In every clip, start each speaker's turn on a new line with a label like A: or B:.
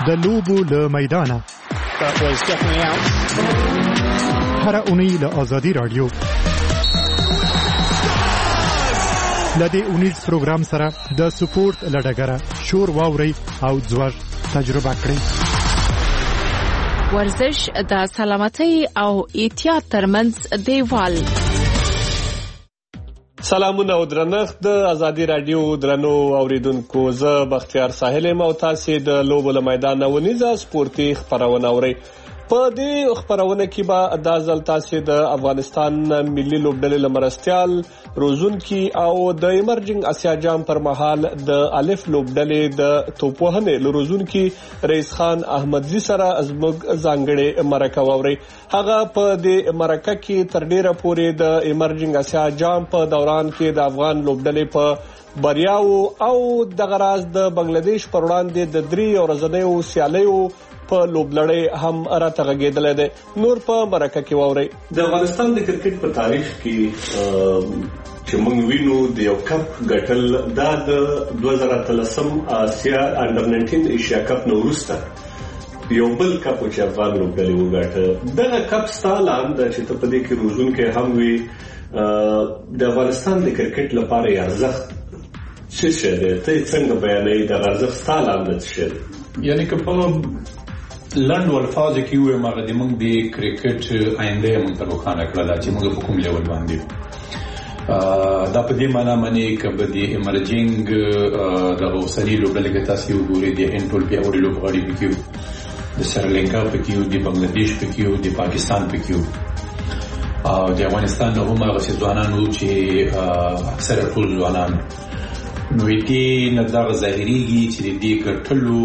A: د لوبو له میدانه هر اونۍ له آزادي رادیو لدې اونیز پروګرام سره د سپورت لډګره شور واوري او ځوړ تجربه کړئ.
B: ورزش د سلامتۍ او احتیاط ترمنځ دیوال.
C: سلامونه او درنښت د آزادي رادیو درنو اوریدونکو، زه بختیار ساحل او تاسو د لوبو له میدان ونیزه سپورتي خبرونه اورئ. په دې خبرونه کې به د ځل تاسو د افغانستان ملي لوبډلې لمرستيال روزونکي او د ایمرجنګ اسیا جام پر مهال د الف لوبډلې د توپوهنې لروزونکي رئیس خان احمدزي سره ازمګ ځانګړي مرکه ووري. هغه په دې مرکه کې تر ډیره پورې د ایمرجنګ اسیا جام په دوران کې د افغان لوبډلې په بریاو او د غراز د بنگلاديش پر وړاندې د 3 ورځنیو سیالیو په لوبلړۍ هم راتغږیدل دي. نور په مرکه کې ووري. د افغانستان د کرکټ په تاریخ کې چې موږ وینو د یو کپ ګټل د 2013 آسیا انډر 19 ایشیا کپ نو وروسته یو بل کپ چې افغان لوبډلې وګټه. دغه کپ ستالاند چې ته په دې کې روزون کې هم وي د افغانستان د کرکټ لپاره ارزښت څه شه ده؟ ته څنګه بیانې د ارزښت ستالاند څه شه؟
D: یعنی که په لند والفاظ کې وي مګر د موږ د کرکټ آینده موږ ته روښانه کړل چې موږ په کوم لیول باندې دا په دې معنی باندې کبه د ایمرجنګ د اوسنی لوبډلې کې تاسو وګورئ د انټول پیاوړي لوبغاړي پکې د سریلانکا پکې د بنگلاديش پکې د پاکستان پکې او د افغانستان نو هم هغه ځوانانو چې اکثره ټول ځوانان نو دې نه دا ظاهريږي چې دې ګټلو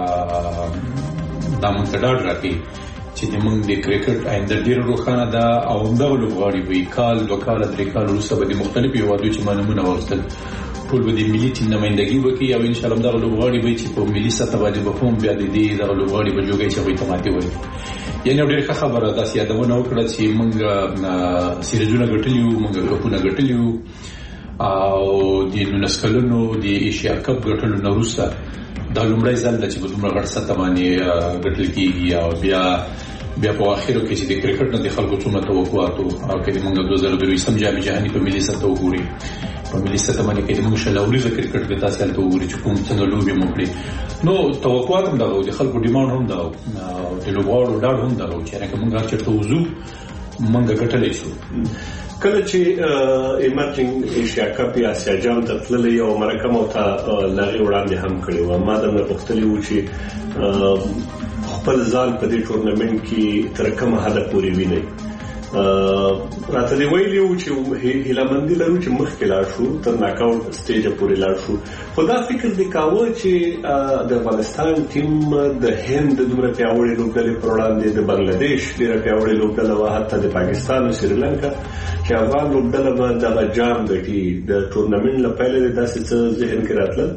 D: دا مونږ ته ډاډ راکړي چې موږ د کرکټ آینده ډیر روښانه ده او دا لوبغاړي به کال 2 کال 3 کال وروسته به د مختلفو هیوادونو چې مانمونه ورسل ټول به د ملي ټیم نمائندګي وکړي او ان شاء الله دا لوبغاړي به چې په ملي سطح باندې به هم بیا د دې دا لوبغاړي به جوړي چې به تماتي وي. یعنی ډېر ښه خبره ده چې یادونه وکړه چې موږ سیریزونه ګټلیو، موږ کپونه ګټلیو او د نونسکلونو د ایشیا کپ ګټلو نه وروسته دا لومړی ځل چې په دومره غټ سطح باندې ګټل کېږي او بیا په اخرو کې چې د کرکټ نه د خلکو څومره توقعات او کې موږ 2023 جام جهاني په ملي سطح وګوري په ملي سطح باندې کې موږ شلوري کرکټ کې تاسو ته وګوري چې کوم څنګه لوبي موږ نو توقعات هم دا د خلکو ډیماند هم دا او د لوبغاړو ډاډ هم دا چې موږ هر چېرته وځو موږ ګټلې شو.
C: کله چې ایمرجنګ ایشیا کپ یا اسیا جام ته تللی او مرکه مو ته لغې وړاندې هم کړی و، ما د پوښتنې و چې خپل ځان په دې ټورنمنت کې تر کومه حده پورې ویني. راته دی ویلي و چې هیلمندي لرو چې مخکې لاړ شو تر ناک آوټ سټیج پورې لاړ شو، خو دا فکر دی کاوه چې د افغانستان ټیم د هند دومره پیاوړي لوبډلې پر وړاندې د بنگلاديش ډېره پیاوړې لوبډله وه، حتی د پاکستان او سریلانکا چې افغان لوبډله به دغه جام ګټي. د ټورنمنت له پیله داسې څه ذهن کې راتلل؟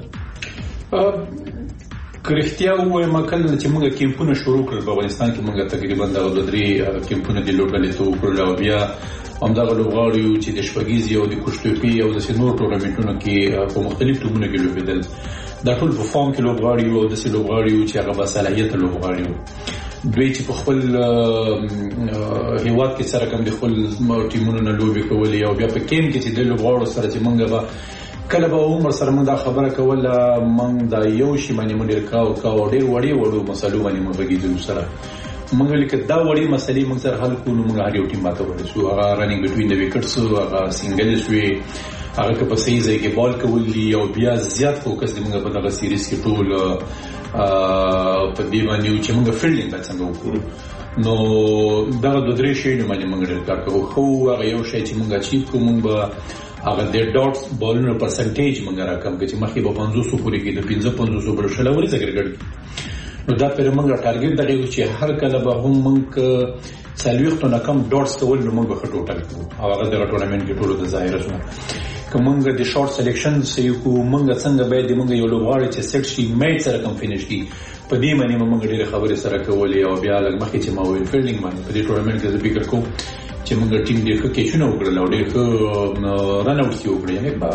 D: کرختیا وایم کله چې موږ کیمپونه شروع کړل په افغانستان کې موږ تقریبا د 3 کیمپونه د لوبډلې ته وکړل او بیا همدغه لوبغاړي چې د شپږیزي او د کوشتوپی او د سینور ټورنمنټونو کې په مختلف ټیمونو کې لوبېدل دا ټول په فارم کې لوبغاړي او د لوبغاړي چې هغه با صلاحیت لوبغاړي دوی چې په خپل هیواد کې سره کوم د خپل ټیمونو نه لوبي کولې او بیا په کیم کې چې د لوبغاړو سره چې موږ به کله به عمر سره موږ دا خبره کوله موږ دا یو شی باندې موږ ډېر کاو ډېر وړو مسلو باندې موږ غږیدو سره موږ لیکه دا وړي مسلې موږ سره حل کولو موږ هر یو ټیم ماته ورسو هغه رننګ بټوین د وکټس هغه سنگلز وی هغه په صحیح ځای کې بال کول دي او بیا زیات فوکس دی موږ په دغه سیریز کې ټول په دې باندې چې موږ فیلډینګ څنګه وکړو نو دا د درې شی نه باندې موږ ډېر کار کوو. خو هغه یو شی چې موږ اچیو کوو موږ هغه د ډاټس بالونو پرسنټیج موږ راکم چې مخې په 500 پورې کې د 500 پر شلوري ذکر نو دا پر موږ ټارګټ دغه چې هر کله به هم موږ سلويختو نه کم ډاټس کول نو موږ په ټوټل کوو او هغه د ټورنمنت کې ټولو د ظاهر شو کومنګ د شارټ سلیکشن سې کو موږ څنګه به د موږ یو لوبغاړي چې سیټ شي میچ سره کم فینیش کی په دې معنی موږ ډېر خبرې سره کولې او بیا لږ مخکې چې ما ویل فیلډینګ باندې په دې ټورنمنت کې فکر کوم چې موږ ټیم ډېر ښه کیچونه وکړل او ډېر ښه رن اوټ وکړل یعنی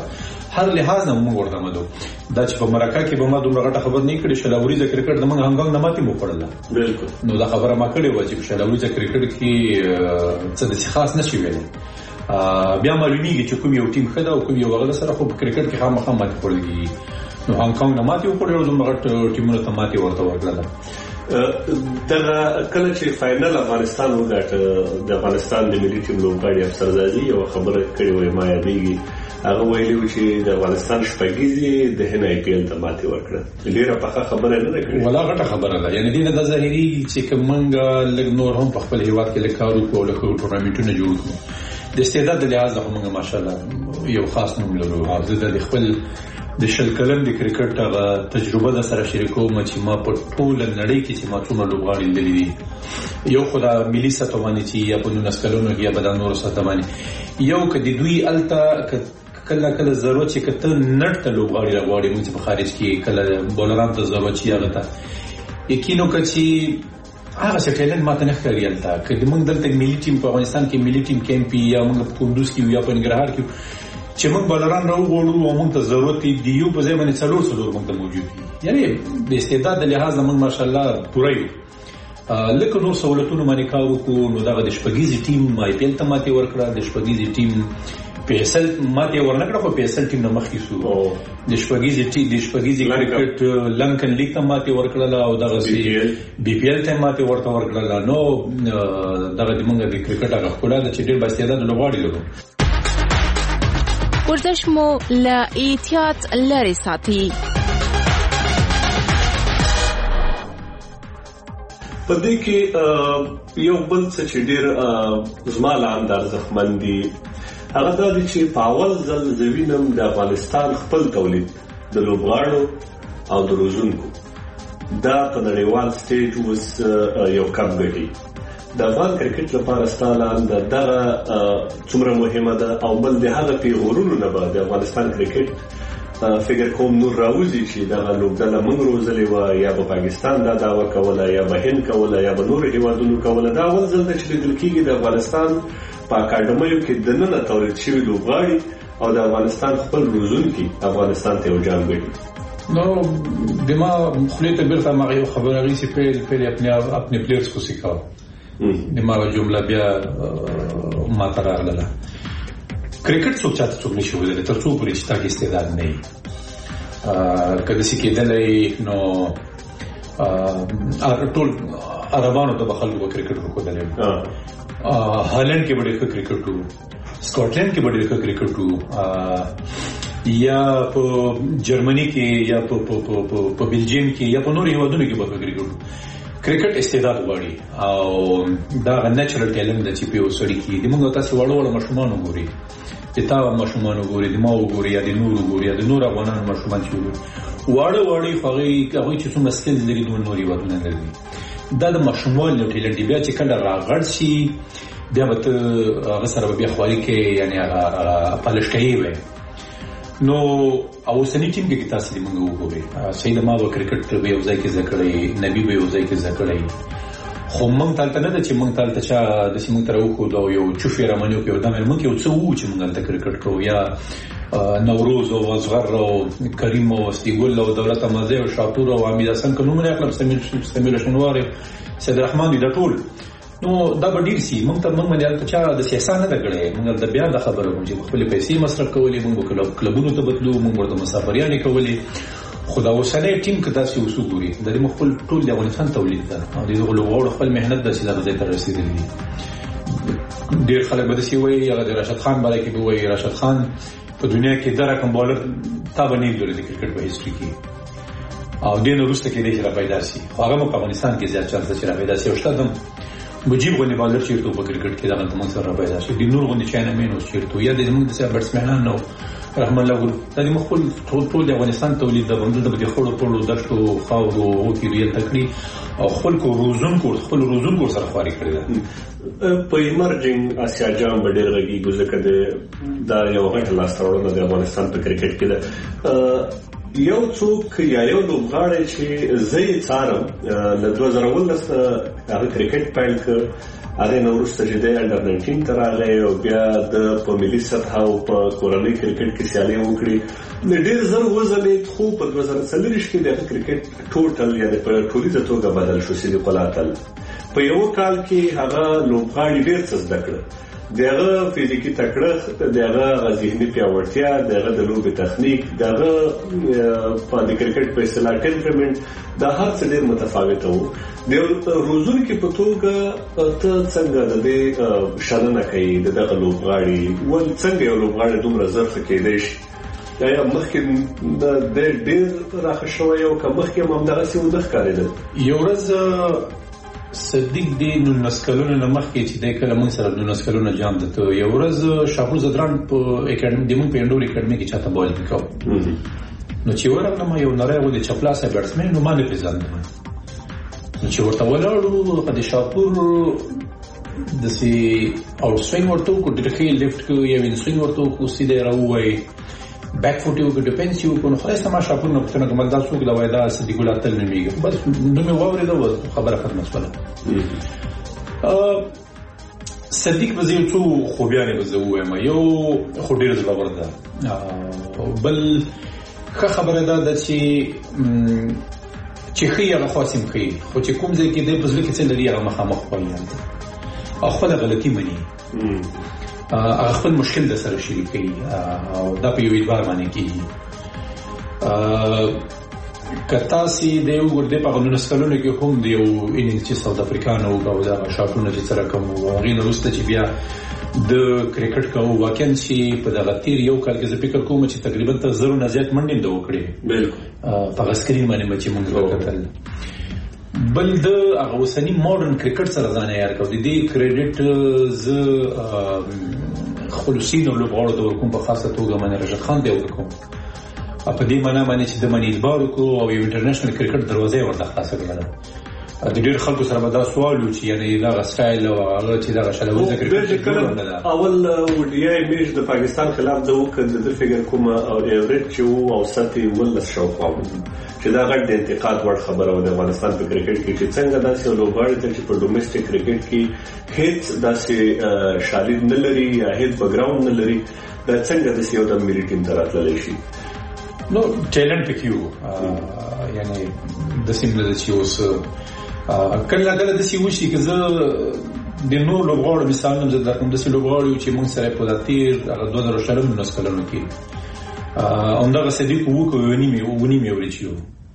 D: هر لحاظ نه موږ ورته مدو دا چې په مرکه کې به ما دومره غټه خبر نه کړې شلاوري کرکټ د موږ هنګنګ نه ماتې مو کړل بالکل نو دا خبره ما کړې و چې شلاوري کرکټ کې څه د خاص نشي ویل بیا معلومیږي چې کوم یو ټیم خدا او کوم یو غل سره خو کرکټ کې خامخا ماتې کړل نو هنګنګ نه ماتې وکړل دومره غټ ټیمونو ته ماتې ورته ورکړل
C: دا کله چې فائنل افغانستان وګټ د افغانستان د ملي ټیم لوبغاړي افسرزادي یو خبره کړې وای ما یادېږي هغه ویلي چې د افغانستان شپږیزي د هن آی پی ایل ته ماتې ورکړه ډیره پخه خبره نه کړې
D: ولا غټه خبره ده یعنی دینه د ظاهري چې کومنګ لګ نور هم په خپل هیواد کې لکارو کول خو ټورنمنټونه جوړ کړو د استعداد د لحاظ هم ماشاءالله یو خاص نوم لرو حافظ د خپل د شل کلن د کرکټ هغه تجربه د سره شریکوم چې ما په ټول نړۍ کې چې ما څومره لوبغاړي لیدلي یو خدای ملي سطح باندې چې یا په 19 کلونو کې یا په نور سطح باندې یو کدي دوی الته کله ضرورت چې کته نړ ته لوبغاړي راغواړي موږ په خارج کې کله بولران ته ضرورت شي هغه ته یقینو کچې هغه څه ټیلنټ ماته نه ښکاري الته کله موږ دلته ملي ټیم په افغانستان کې ملي ټیم کیمپ یا موږ په کندوز کې یا په ننګرهار کې چې موږ بلران راوغوړو او موږ ته ضرورت دی یو په ځای باندې څلور موږ ته موجود دي یعنی د استعداد د لحاظ موږ ماشاءالله پوره یو لکه نور سہولتونو باندې کار وکړو نو دغه د شپږیزي ټیم آی پی ایل ته ماتې ورکړه د شپږیزي ټیم پی ایس ایل ماتې ورنکړه خو پی ایس ایل ټیم نه مخکې شو د شپږیزي کرکټ لنکن لیګ ته ماتې ورکړه او دغه بی پی ایل ته ماتې ورته ورکړه نو دغه د موږ د کرکټ هغه ښکلا ده چې ډېر با استعداد لوبغاړي لرو
B: ورزش مو له احتیاط لري ساتي
C: په دې کې یو بل څه چې ډېر زما له انداز ځخمن دي هغه دا دي چې په اول ځل زوینم د افغانستان خپل تولید د لوبغاړو او د روزونکو دا په نړیوال سټیج اوس یو کم ګټي د افغان کرکټ لپاره ستاله دغه څومره مهمه ده او بل د هغه پیغورونو نه بعد د افغانستان کرکټ فکر کوم نور راوځي چې دغه لوبډله موږ روزلې و یا په پاکستان دا داوا کوله یا په هند کوله یا په نور هیوادونو کوله دا اول ځل چې لیدل کېږي د افغانستان په اکاډمیو کې دننه تولید شوی لوبغاړي او د افغانستان خپل روزونکي افغانستان ته وجام ګټي
D: نو دما خلیت بیرته ما یو خبره غي چې په خپل پلیئرز کو سکھاو دماغ جمله بیا ما تراغله کرکټ څوک چاته څوک نشي ویل تر څو پرې چې تاسو استعداد نه یې کله چې کېدلې نو ټول عربانو ته خلکو کرکټ وکړل هالند کې ډېر کرکټ وو سکاټلند کې ډېر کرکټ وو یا په جرمني کې یا په بلجیم کې یا په نور هیوادونو کې به کرکټ کرکټ استعداد غواړي او دا نېچرل ټیلنټ د چې په وسړي کې د موږ تاسو وړو مشمون وګوري چې تا مشمون وګوري د ما وګوري یا د نور وګوري یا د نور افغانان مشمون چې وړو هغه چې څومره سکل لري د نوري ودونه لري دا د مشمول ټیلنټ بیا چې کله راغړ شي بیا به هغه سره بیا خواري کې یعنی هغه پالشکایي وي نو او سنی ټیم کې تاسو دې موږ وګورئ سید ما و کرکټ به یو ځای کې ذکرې نبی به یو ځای کې ذکرې خو موږ تلته نه چې موږ تلته چې د سیمون تر وکړو دا یو چوفي رامنیو په دمر موږ یو څه وو چې موږ تلته کرکټ کوو یا نوروز او اصغر او کریم او استیګل او دولت مزه او شاطور او امید حسن کومه نه خپل سمیل شنوار سید رحمان دي ټول نو دا به ډیر سي موږ ته موږ باندې چې د سیاست نه دغړې موږ د بیا د خبرو موږ خپل پیسې مصرف کولې موږ کلبونو ته بدلو موږ ورته مسافریانې کولې خدا اوسنۍ ټیم کې تاسو وسوګوري د خپل ټول د افغانستان تولید ده او د غلوغړو خپل مهنت د سیده ځای ته رسیدلی ډیر خلک به سی وایي هغه د راشد خان باندې کې وایي راشد خان په دنیا کې د رقم بالر تا باندې لري د کرکټ په هیستوري کې او دین وروسته کې د پیدا شي هغه په افغانستان کې زیات چانس چې پیدا شي او شتم مجيب غونې بالر چیرته په کرکټ کې دا کوم سره پیدا شي د نور غونې چاینه مینو چیرته یا د موږ د بیټسمنان نو رحم الله ګل د مخول ټول د افغانستان تولید د بندو د خړو ټولو دشتو خاورو او کې ریل تکړي او خپل روزون سره خواري کړی
C: په ایمرجنګ اسیا جام ډېر غږی ګزکه دا یو غټ لاس ترونه د افغانستان په کرکټ کې ده یو څوک یا یو لوبغاړی چې زه یې څارم له 2019 هغه کرکټ پیل کړ، هغه نو وروسته چې دی انډر 19 ته راغی او بیا د په ملي سطح او په کورنۍ کرکټ کې سیالي وکړي. ډېر زر وځلېد خو په 2040 کې د کرکټ ټوټل یعنې په ټولیزه توګه بدل شو. صدیق الله تعالی په یو کال کې هغه لوبغاړي ډېر څه زده کړل، دغه فزیکی تکړه، دغه ذهني پیاوړتیا، دغه د لوبې تخنیک، دغه په د کرکټ په اصطلاح ټمپرمنټ، دا هر څه ډېر متفاوت وو. د روزونکو په توګه ته څنګه د دې شننه کوي دغه لوبغاړي ول څنګه یو لوبغاړي دومره ظرف کېدای شي؟ یا مخکې د ډېر راخه شوی او که مخکې هم همدغسې ونه ښکارېدل؟
D: یو ورځ صدیق دی 19 کلونه نه مخکې چې دی کله موږ سره 19 کلونه جام ده، ته یو ورځ شاپور زدران په اکیډمي د موږ په انډور اکیډمي کې چاته بال وکاو. نو چې ورغلم یو نری غو د چپلاسه بیټسمن نو ما نه پیژاندم. نو چې ورته ولاړو په د شاپور د سي اوټ سوینګ ورته کو ډیرکې لیفټ کو یا وین سوینګ ورته کو سیده راووي بیک فوټ یو کو ډیفنس یو کو. نو خلاص ما شاپور نو څنګه کومل دا څوک دا وای دا صدیق الله تعالی میګه بس نو مې واورېده خبره ختمه شوه. صدیق وزیر څو خوبیانه وزوه ما یو خو ډیر زړور ده، بل ښه خبره ده چې خي هغه خاصم خي خو چې کوم ځای کې د بزله کې څه لري هغه مخامخ وایي او خپل غلطي مني، خپل مشکل د سره شریکي او دا په یو اعتبار باندې کیږي. کتا سي د یو ګرده په 19 کلونو کې هم د یو اننګ چې ساوث افریقانو او دا شاټونه چې سره کوم غوغین وروسته چې بیا د کرکټ کوو واقعا چې په دغه تیر یو کال کې زه فکر کوم چې تقریبا تر 0 نه زیات منډې د وکړي بالکل په سکرین باندې چې موږ وکړل. بل د هغه وسنی ماډرن کرکټ سره ځان یار کو دي کریډټ ز خلصین او لوبغاړو د ورکوم په خاصه توګه منه رشاد خان دی ورکوم په دې معنی باندې چې د منی اعتبار کو او یو انټرنیشنل کرکټ دروازه ورته خاصه کړل. د ډېر خلکو سره به دا سوال و چې یعنی دا سټایل او هغه چې دا شلوزه کرکټ
C: اول وډیای میچ د پاکستان خلاف د وکړ د فګر کوم او ایوریج چې وو او ساتي ول شو قام چې دا غټ د انتقاد وړ خبره و د افغانستان په کرکټ کې چې څنګه داسې لوبغاړي چې په ډومېسټک کرکټ کې هیڅ داسې شالید نه لري یا هیڅ بیکګراوند نه لري، دا څنګه د یو د ملي ټیم ته راتللی شي؟
D: نو ټیلنټ پکې یعنی د سیمله چې اوس کله کله د سی وشي که زه د نور لوبغاړو مثال هم زه درکوم. د سی لوبغاړو چې موږ سره په تیر 2019 کلونو کې همدغه صدیق وکړو ونیمې ورچیو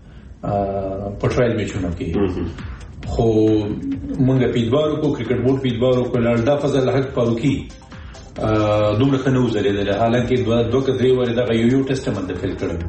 D: په ټرایل میچونو کې، خو موږ په اعتبار کو کرکټ بورډ په اعتبار کو لړدا فضل حق فاروقي دومره ښه نه وځلېدل، حالانکې دوه کدرې ورې دغه یو ټیسټمنټ د فیل کړل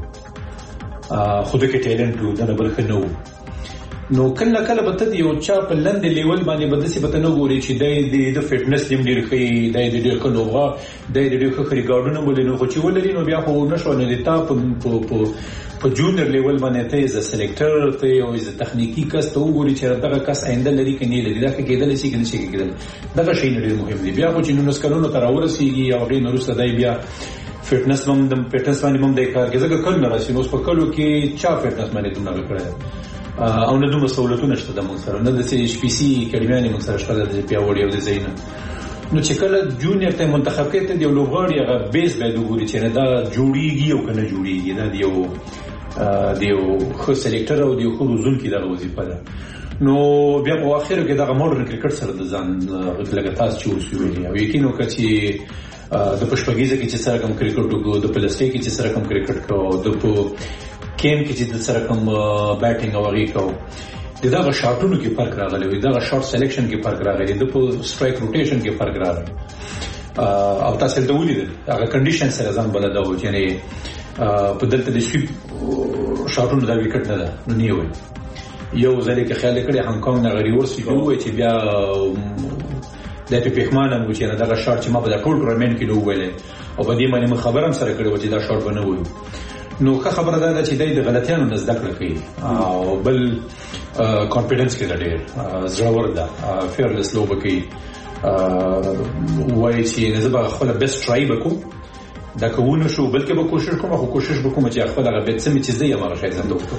D: خو دغه ټیلنټ و د بل ښه نه و. نو کله کله به ته یو چا په لند لیول باندې بدسي به ته نه ګوري چې د فټنس ټیم ډیر ښه د ډیر ښه لوبغاړي د ډیر ښه ریکارډونه ولې نو خو چې ولري نو بیا خو نشو نه د تا په جونیئر لیول باندې ته از سلیکټر ته او از تخنیکی کس ته وګوري چې دغه کس آینده لري کني لري دا کېدل شي کني شي کېدل دغه شی ډیر مهم دی. بیا خو چې نو نسکلونو تر ورسیږي او غي نورسته دی بیا فټنس باندې هم د کار کې ځکه کله راشي نو په کلو کې چا فټنس باندې دومره کړی او نه دومره سہولتونه شته د موږ سره نه د سی پی سی کډمانې موږ سره شته د پیاوړي او د زینه. نو چې کله جونیئر ته منتخب کېته دی لوبغاړي هغه بیس به وګوري چې نه دا جوړیږي او کنه جوړیږي دا دیو خو سلیکټر او دیو خو روزون کې دا وظیفه ده. نو بیا په اخر کې دا ماډرن کرکټ سره د ځان لږه تاسو چوسوي او یقینو کچې د پښپګیزه کې چې سره کوم کرکټ کو د پلاسټیک کې چې سره کوم کرکټ کو د کیم کې چې د سره کوم بیټینګ او غي کو دغه شاټونو کې فرق راغلی وي، دغه شاټ سلیکشن کې فرق راغلی، د په سټرایک روټیشن کې فرق راغلی او تاسو ته ولیدل هغه کنډیشن سره ځان بلدا و چې نه په دلته د سویپ شاټونو دا وکټ نه ده نو نیوي یو ځل کې خیال کړی هانګ کانګ نه غری ورسې وي چې بیا د پیښمانه مو چې دغه شاټ چې ما په ټول ټورنمنت کې نو ویلې او په دې باندې خبرم سره کړو چې دا شاټ ونه وي. نو ښه خبره ده چې د غلطیانو نه زده کړه کوي او بل کانفیډنس کې ده ډېر زړور ده فیرلس لوبه کوي وایي چې نه زه به خپله بیسټ ټرای وکړم دا کوونه شو بلکې به کوشش کوم خو کوشش وکوم چې خپل هغه بیت سم چې زه یې هغه شی زنده وکړم.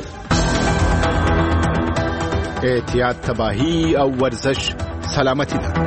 E: احتیاط تباہی او ورزش سلامتی ده.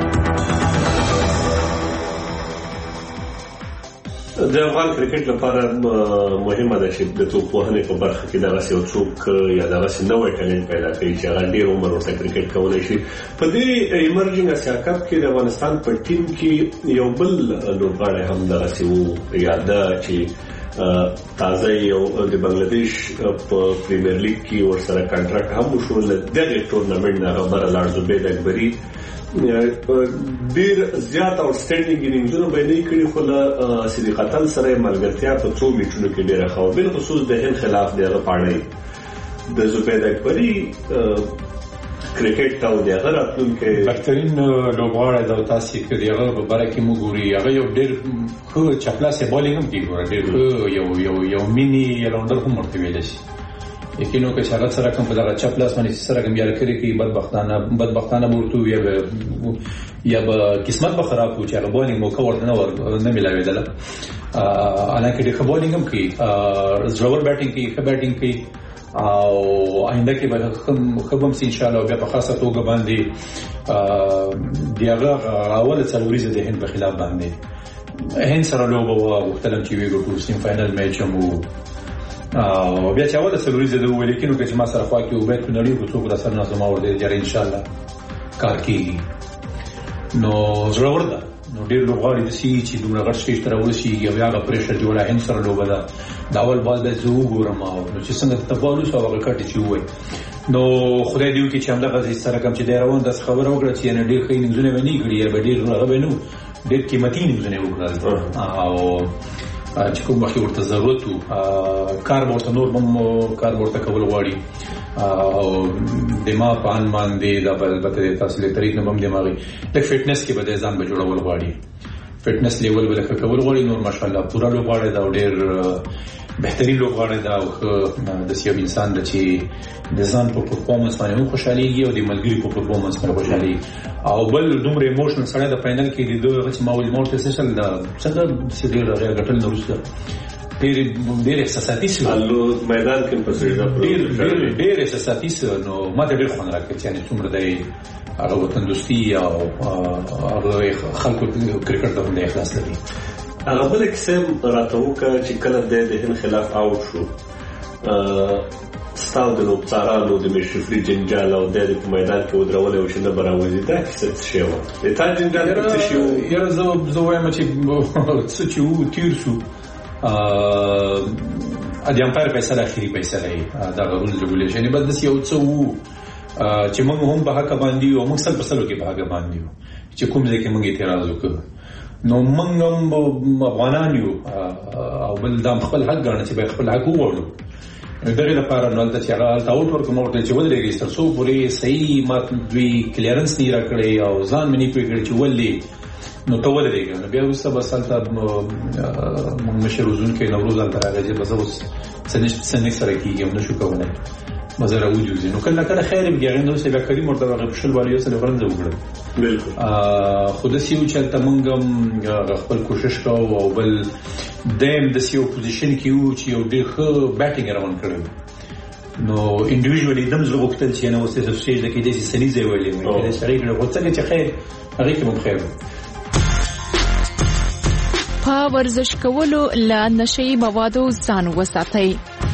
C: د افغان کرکټ لپاره مهمه ده چې د توپوهنې په برخه کې دغه یو څوک یا دغه نوې ټالنت پیدا کړي چې هغه ډېر عمر ورته کرکټ کولای شي. په دې ایمرجنګ اسیا کپ کې د افغانستان په ټیم کې یو بل لوبغاړی هم دغه وو یاده چې تازه یو د بنگلاديش په پریمیر لیګ کې ورسره کانټراکټ هم وشو. دغه ټورنمنت نه خبره لاړ زبید اکبري ډیر زیات اوټسټینډینګ انینګزونه به نه کړی خو له صدیق قتل سره ملګرتیا په څو میچونو کې ډیره خو بل خصوص د هند خلاف دغه پاړی د زبید اکبري کرکټ ته د هغه راتلونکي
D: بهترین لوبغاړی د تاسو کې دی هغه په باره کې موږ ګوري هغه یو ډیر خو چپلاسه بالینګ هم کوي ډیر یو مینی راوندر هم ورته ویل شي یقینو که شغل سره کوم په دغه چپلاس باندې سره کوم یار کړی کی بدبختانه ورته یا به قسمت به خراب و چې هغه بالینګ موقع ورته نه ملاویدل. حالانکه د بولینګ هم کوي زړور بیټینګ کوي ښه بیټینګ کوي او آینده کې به خبم سي ان شاء الله بیا په خاصه توګه باندې دیغه اول څلوريزه د هند په خلاف باندې هند سره لوبه وختلم چې ویګو ټول سیم فائنل میچ مو او بیا چې اوله څلوريزه د ولیکینو چې ما سره خوا کې وبېت په نړۍ کې څوک د سر نظم اور دې جره ان شاء الله کار کوي. نو زړور ده نو ډېر لوبغاړي د سی چې دومره غټ شي تر ورسي یا بیا غو پریشر جوړه هند سره لوبه ده دا اول بال به زو ګورم او چې څنګه تبالو سو هغه کټ چې وای نو خدای دې وکړي چې همدا غزي سره کوم چې ډېر روان د خبره وکړه چې نه ډېر خې نږدې ونی غړي یا ډېر هغه بنو ډېر قیمتي نږدې وکړل او چې کوم وخت ورته ضرورت کار ورته نور هم کار ورته کول غواړي او دماغ پان باندې د البته تاسو له طریق نه هم دماغي د فټنس کې به ځان به جوړول غواړي فټنس لیول ولکه کول غواړي نور ماشاءالله پورا لوبغاړي دا ډېر بهترین لوبغاړي دا د سیو انسان د چې د ځان په پرفورمانس باندې خوشاليږي او د ملګری په پرفورمانس باندې خوشالي او بل دومره ایموشنل سره د فائنل کې د دوه چې ماول مورته سیشل دا څنګه چې ډېر غټل نورسته ډېر احساساتي سو
C: میدان کې په سړي
D: ډېر احساساتي سو نو ما ډېر خوند راکړ چې نه څومره دی هغه وطن دوستي او هغه خلکو کرکټ ته د اخلاص لري.
C: هغه بل قسم راتوکه چې کله د هند خلاف اوټ شو ستاو د لوبڅارانو د مشفري جنجال او د میدان کې ودرول او شنه براوځي دا څه شی و د تا جنجال څه شی و
D: یاره زه وایم چې څه چې و تیر شو ا دې امپایر فیصله اخیری فیصله دا غوړل ریګولیشن به د یو څه وو چې موږ هم په حق باندې او موږ سره په سلو کې په حق باندې چې کوم ځای کې موږ اعتراض وکړو نو موږ هم افغانان یو او بل د خپل حق ګڼل چې به خپل حق وغواړو دغه لپاره نو د چې هغه تاوټ ورکوم ورته چې ولري تر څو پوری صحیح مات دوی کلیرنس نه راکړي او ځان منی پیګړي چې ولې نو ته ولري نو بیا وسه بسالته موږ مشروزون کې نوروز تر هغه چې بس اوس سنې سره کیږي نو شو کولای مزه راوځي نو کله کله خیر به غوښنه اوسه به کریم ورته غوښل والیو سره ورنځ وګړي
C: بالکل
D: خود سیو چې تمنګم خپل کوشش کوو او بل دیم د سیو پوزیشن کې یو چې یو ډېر ښه بیټینګ روان کړو نو انډیویډوالي دم زه وختل چې نو اوسه د سټیج د کې د سنې ځای ویلې مې د سړی له وڅګه چې خیر هغه کې مو خیر
B: په ورزش کولو له نشي موادو ځان وساتئ.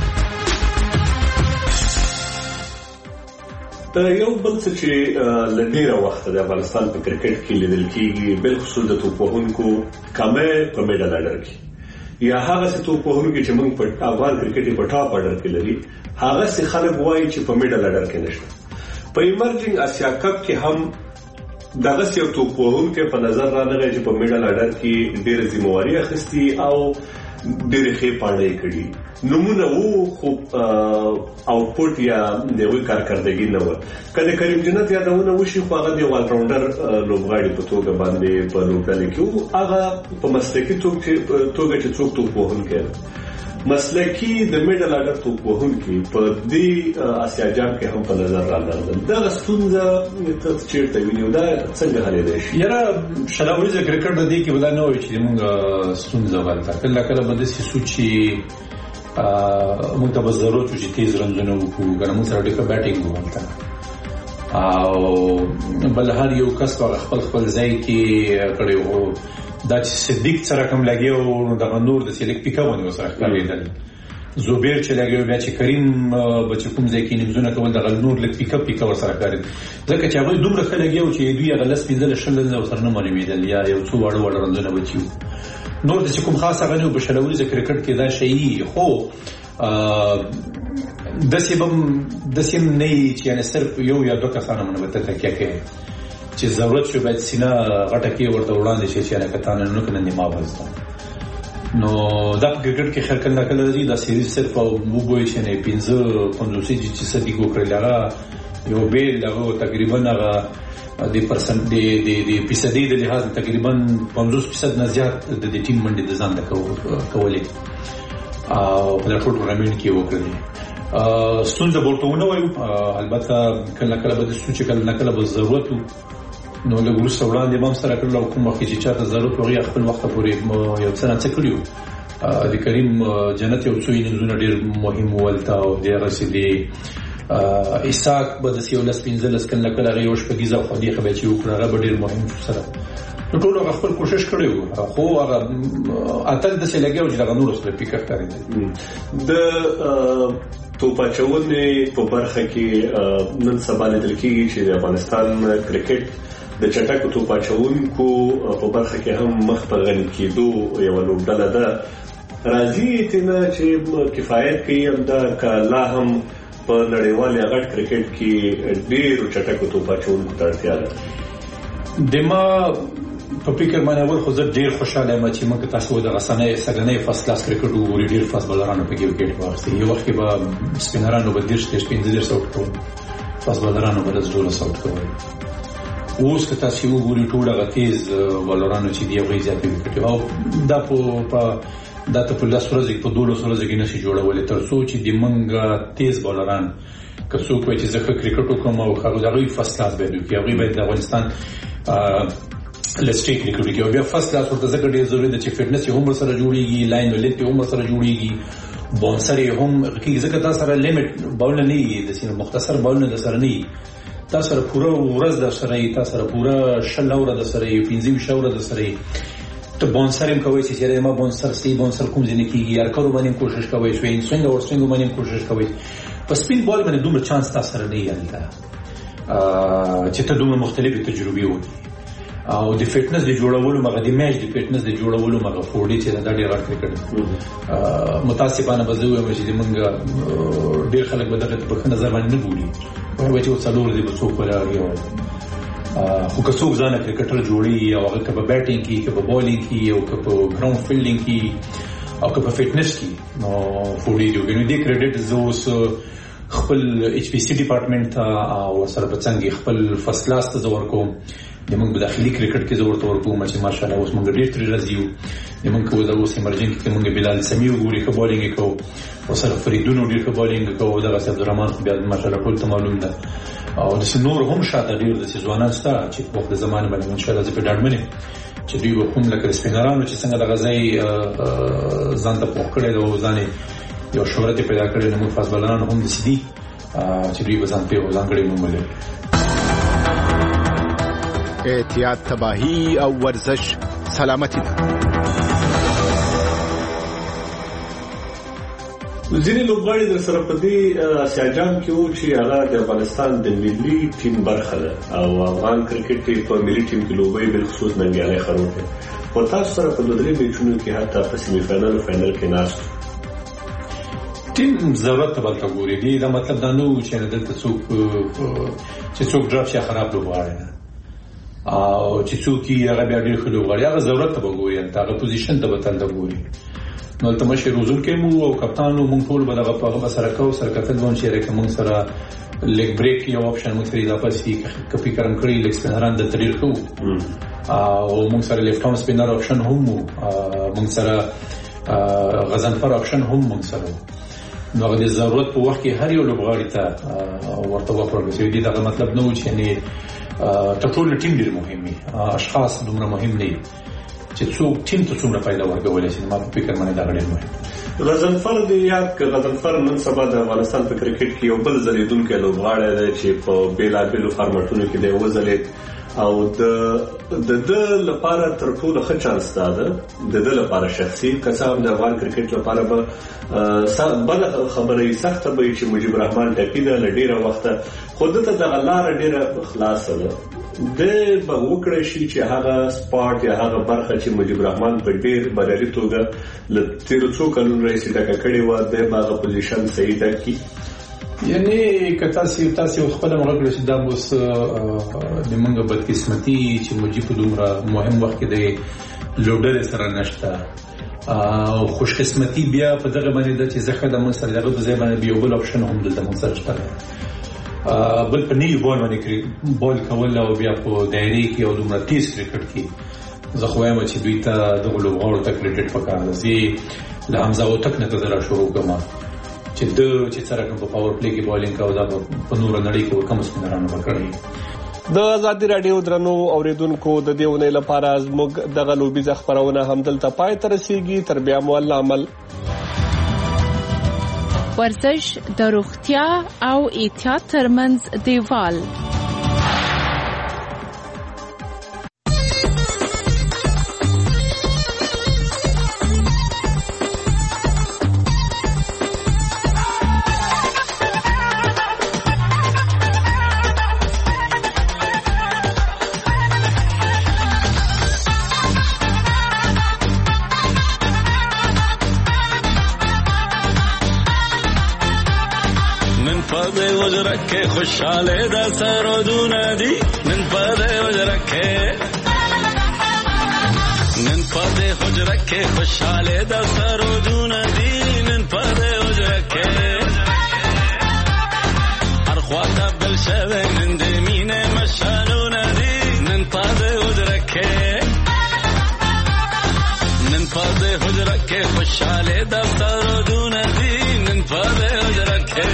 C: یو بل څه چې لډیره وخت د افغانستان په کرکټ کې لیدل کېږي بل خصوص د توپوهونکو کمه په میډل اډر کې یا هغه څه توپوهونکو چې موږ په افغان کرکټ په ټاپ اډر کې لري هغه څه خلک وایي چې په میډل اډر کې نشته. په ایمرجنګ اسیا کپ کې هم دغه یو توپوهونکو په نظر رانغی چې په میډل اډر کې ډېر ذمہواری اخیستي او ډېر ښه پاړې کړي نمونه وو خو اوټپوټ یا دغه کارکردګي نه و. کله کریم جنت یادونه وشي خو هغه د وال راونډر لوبغاړي په توګه باندې په لوبډلې کې هغه په مسلکي توګه چې څوک توپوهونکو مسلکی د میډل اډر توپ وهونکي په دې آسیا جام کې هم په نظر راغلل. دا ستونزه ته چیرته ویني دا څنګه حل دی شي؟
D: یاره شلاوریزه کرکټ د دې کې ودا نه وي چې موږ ستونزه ورته کله به د سوچي موږ ته ضرورت چې تیز رنونه وکړو ګرمو سره ډېر بیټینګ وکړو او بل هر یو کس په خپل ځای کې کړي وو. دا چې صدیق سره کوم لګیو نو د نور د سلیک پیکاونه وسره کړیدل زوبیر چې لګیو بیا چې کریم بچ کوم ځای کې نمزونه کول د نور لک پیکا ور سره کړی ځکه چې هغه دومره خلګیو چې دوی غلس پینځل شلل نه سره نه معلومیدل یا یو څو وړ رنځونه بچیو نور د کوم خاصه غنیو په شلوري کرکټ کې دا شی خو د سیمه نه چې یعنی صرف یو یا دوه کسانو منبته تکیه کوي چې ضرورت شو باید سینا غټه کې ورته وړاندې شي چې نه کتان نه کنه نیمه وځه نو دا کرکټ کې خلک نه کله دي دا سیریز صرف او موبوي شنه 15 چې صدیق وکړلغه یو بیل له تقریبا هغه د پرسنټ د فیصدي د لحاظ تقریبا 50% نه زیات د ټیم منډي د ځان د کولې او په ټول ټورنمنت کې وکړي ستونزه ورته وایو البته کله به د سوچ کله به ضرورت نو له ګروس وړاندې هم سره کړل او کوم وخت چې چاته ضرورت وغي خپل وخت پورې یو څه کړیو د کریم جنت یو څو یې ډیر مهم ولته او د رسیدي اساق به د سیولس پینځلس کله غيوش په گیزه خو دی خبرې چې وکړه هغه ډیر مهم سره ټول خپل کوشش کړو خو هغه اتل د سلګیو چې د نور سره پیکر کړی
C: د توپاچونې په برخه کې نن سبا لیدل کېږي چې د افغانستان کرکټ د چټکو توپاچونکو په برخه کې هم مخ په غني کېدو یو لوبډله ده راځي تینا چې کفایت کوي هم دا کله هم په نړیوال غټ کرکټ کې ډېر چټکو توپاچونکو ته اړتیا ده.
D: دما په فکر باندې اول خو زه ډیر خوشاله یم چې موږ تاسو د غسنې سګنې فاست کلاس کرکټ وګورئ ډیر فاست بولرانو په کې وکټ واخلي یو وخت به سپینرانو به ډیر شته سپینځل ساوټ کوي فاست بولرانو به زړه ساوټ کوي اوس که تاسو وګورئ ټول هغه تیز بولرانو چې دی غوړي زیاتې وکټ او دا په لاس ورځې په 12 ورځې کې نشي جوړولې تر څو چې د منګه تیز بولران که څوک وایي چې زه کرکټ کوم او هغه دغه فاست کلاس به دوی هغه به د افغانستان لسټیک لیکل کې او بیا فرست کلاس ورته ځکه ډیر ضروري ده چې فټنس یې هم سره جوړیږي لاین ولټ هم سره جوړیږي بونسر یې هم کې ځکه تاسو سره لیمټ باول نه دی د سینه مختصر باول نه سره نه تاسو سره پوره ورځ د سره تاسو سره پوره شل اور د سره 15 شاور د سره ته بونسر هم کوي چې ما بونسر کوم ځنه کېږي یار کارو باندې کوشش کوي سوین څنګه ورڅنګه باندې کوشش کوي په سپین بال باندې دومره چانس تاسو سره نه یالي چې ته دومره مختلفه تجربې وکړي او د فټنس د جوړولو مغه د میچ د فټنس د جوړولو مغه فورډي چې دا ډیر راټ کړي متاسفانه بزوي مې چې موږ ډیر خلک به دغه په نظر باندې نه ګوري وایي چې څلور دي په څوک ولاړ یو خو که څوک ځان کرکټر جوړي او هغه کبه بیټینګ کی کبه بولینګ کی او کبه ګراوند فیلډینګ کی او کبه فټنس کی نو فورډي دی نو د کریډټ زوس خپل ایچ پی سی ډپارټمنټ او سره بچنګ خپل فرست کلاس ته زور کوم د موږ په داخلي کرکټ کې زور تور کوم چې ماشاءالله اوس موږ ډېر تری راځو د موږ کو دا اوس ایمرجنټ کې موږ بلال سمیو ګوري که بولینګ کو او سره فریدون ډېر ښه بولینګ کو دا عبدالرحمن خو بیا ماشاءالله ټول ته معلوم ده او د نور هم شاته ډېر د ځوانان ستا چې په وخت د زمانه باندې ان شاء الله زه په ډاډ منم چې دوی به هم لکه سپینرانو چې څنګه د غزای ځان ته پوښ کړي او ځان یو شهرت پیدا کړي نو فاز بلان هم د سدي چې دوی به ځان په ځانګړي نوم ولري
E: احتیاط تباہی او ورزش سلامتی ده.
C: ځینې لوبغاړي در سره په دې آسیا جام کې وو چې هغه د افغانستان د ملي ټیم برخه ده او افغان کرکټ په ملي ټیم کې لوبي بل خصوص ننګیالي خروج ده او تاسو سره په دوه درې میچونو کې حتی په سیمه فائنل او فائنل کې ناست
D: ټیم ضرورت تبلته ګوري دی دا مطلب دا نو چې دلته څوک ډراپ شي خراب لوبغاړي او چې څوک یې هغه بیا ډېر ښه لوبغاړي هغه ضرورت ته وګوري هغه پوزیشن ته به تل وګوري نو ته مشه روزل کې مو او کپتان مو ټول به دغه په سره کو سره کتل وون چې رقم سره لیګ بریک یو اپشن مو سره اضافه شي کپی کرم کړی لیګ سپینران د تریر کو او مو سره لیفټ هاند سپینر اپشن هم مو سره غضنفر اپشن هم موږ سره نو د ضرورت په وخت کې هر یو لوبغاړي ته ورته ورکړل دي. دا مطلب نه و چې نه ټول ټیم ډیر مهم دي، اشخاص دومره مهم دي چې څوک ټیم ته څومره فائدہ ورکوي. چې ما په فکر باندې دا ډیر مهم.
C: غضنفر دی یاد ک غضنفر نن سبا د افغانستان په کرکټ کې یو بل ځلیدونکو لوبغاړی دی چې په بیلابیلو فارمټونو کې دی وځلید او د لپاره تر ټولو ښه چانس ده د لپاره شخصي کسب د افغان کرکټ لپاره به بل خبرې سخته به چې مجيب الرحمن ټپي ده لډیره وخت خود ته د غلار ډیره خلاص ده د به وکړی شي چې هغه سپارټ یا هغه برخه چې مجيب الرحمن په ډیر بریالي توګه لتیرو څو کلونو راځي دا کړي و د هغه پوزیشن صحیح ده کی
D: یعنی کتاسي خپل مغرب چې دا اوس د منګه بدقسمتي چې مجيب دومره مهم وخت کې دی لوډر سره نشته او خوشقسمتي بیا په دغه باندې د چې زخه د مصر دغه د ځای باندې یو بل اپشن هم دلته مصر شته بل په نیو بال باندې بال کول او بیا په دایره کې او دومره تیز کرکټ کې زه خو وایم چې دوی ته د غلوغاړو ته کرکټ پکار دی له حمزه او تک نه تر شروع کوم چې څنګه په پاور پلی کې بالینګ او دا په نور نړۍ کې کوم سپینرانو وکړي.
C: د آزادي رادیو درنو اوریدونکو د دیونه لپاره زموږ د غلوبي خبرونه هم دلته پای ته رسیدي. تر بیا مو الله عمل.
B: ورزش د روغتیا او احتیاط ترمنځ دیوال.
F: خوشاله د سرودونه دي نن په حجره کې خوشاله د سرودونه دي نن په حجره کې هر خواته بل شوه نن د مینه مشالونه دي نن په حجره کې خوشاله د سرودونه دي نن په حجره کې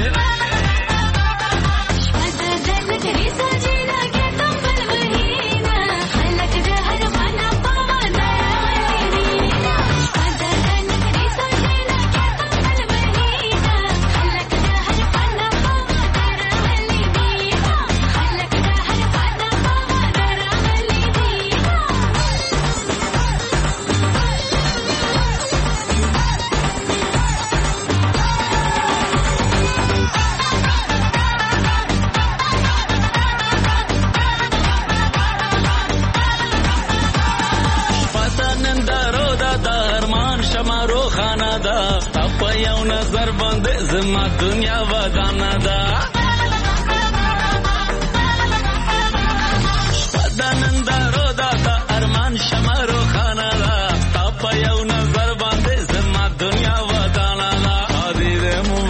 F: زما دنیا ودانه ده شپدانن دارو دا ارمان شمارو خانه ده تا په یو نظر باندې زما دنیا ودانه ده خادر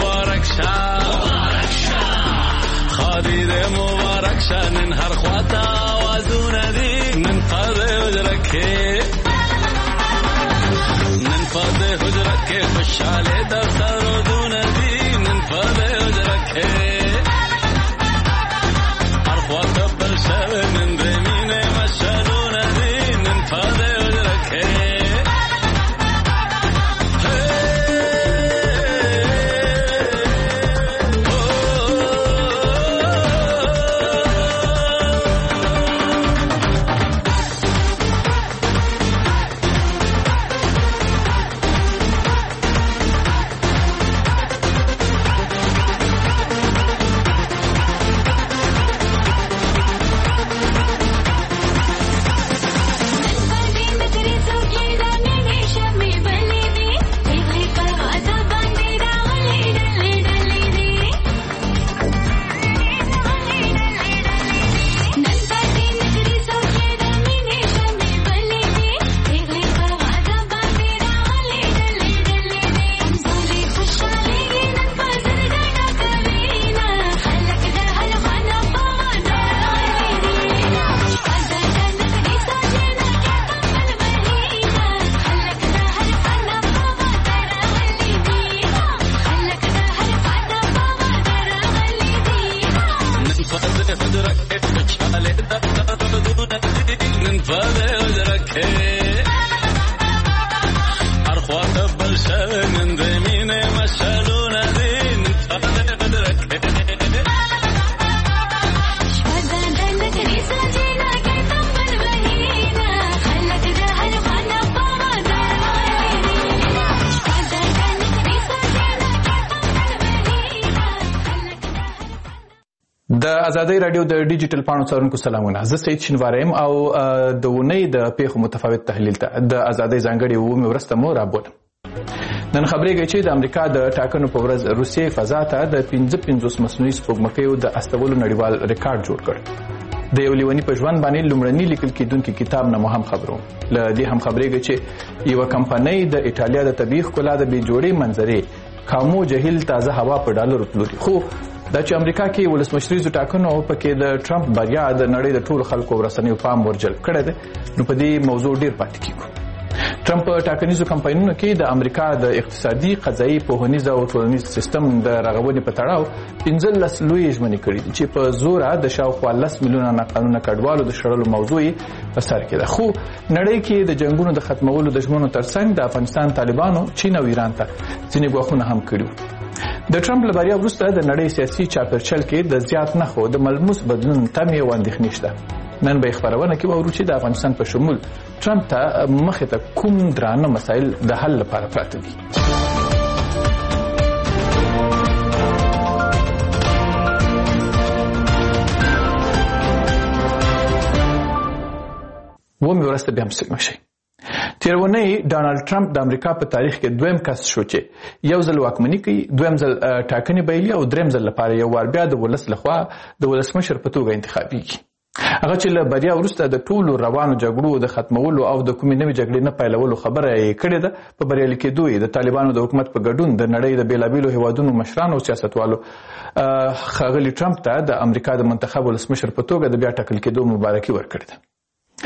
F: مبارک شه نن هر خواته آوازونه دي نن په حجره کې خوشاله د سرودونه دي نن په حجره کې هر خواته بل شوه نن د مینې مشالونه دي نن په حجره کې
G: د ازادۍ رادیو د ډیجیټل پاڼو څارونکو سلامونه. زه سید شینواری یم او د اونۍ د پیښو متفاوت تحلیل ته د ازادۍ ځانګړې اومې ورځ مو رابولم. نن خبرېږي چې د امریکا د ټاکنو په ورځ روسیې فضا ته د 55 مصنوعي سپوږمکیو د استولو نړیوال ریکارډ جوړ کړ. د یو لیوني په ژوند باندې لومړنی لیکل کېدونکي کتاب نه مهم خبرو. له دې هم خبرېږي چې یو کمپنۍ د ایټالیا د طبیعي ښکلا د بې جوړې منظرې کامو جهیل تازه هوا په ډالرو پلوري. خو دا چې امریکا کې ولسمشریزو ټاکنو پکې د ټرمپ بریا د نړۍ د ټولو خلکو ورسنیو پام ورجلب کړی دی، نو په دې موضوع ډیر پاتې کیږو. ټرمپ په ټاکنیزو کمپاینونو کې د امریکا د اقتصادي، قضایي، پوهنیز او ټولنیز سیستم د رغونې په تړاو 15 لویې ژمنې کړې دي چې په زوره د شاوخوا 10 میلیونه ناقانونه کډوالو د شړلو موضوع په سر کې ده. خو نړۍ کې د جنگونو د ختمولو د ژمنو ترڅنګ د افغانستان طالبانو چین او ایران ته ځینې ګواښونه هم کړي. د ټرمپ له بریا وروسته د نړۍ سیاسي چاپېرچل کې د زیات نښو د ملموس بدلون تمې او اندېښنې شته. نن به خبرونه کې وورو چې د افغانستان په شمول ټرمپ ته مخې ته کوم درانه مسایل د حل لپاره پراته دي. ومې ورسته بیا هم سګم شي. تیرونی ډانلډ ټرمپ د امریکا په تاریخ کې دویم کس شو چې یو ځل واکمني کوي، دویم ځل ټاکنې بایلي او دریم ځل لپاره یو وار بیا د ولس لخوا د ولسمشر په توګه انتخابیږي. هغه چې له بریا وروسته د ټولو روانو جګړو د ختمولو او د کومې نوې جګړې نه پیلولو خبره یې کړې ده. په بریالي کېدو یې د طالبانو د حکومت په ګډون د نړۍ د بیلابیلو هیوادونو مشرانو او سیاستوالو ښاغلي ټرمپ ته د امریکا د منتخب ولسمشر په توګه د بیا ټاکل کېدو مبارکي ورکړې ده.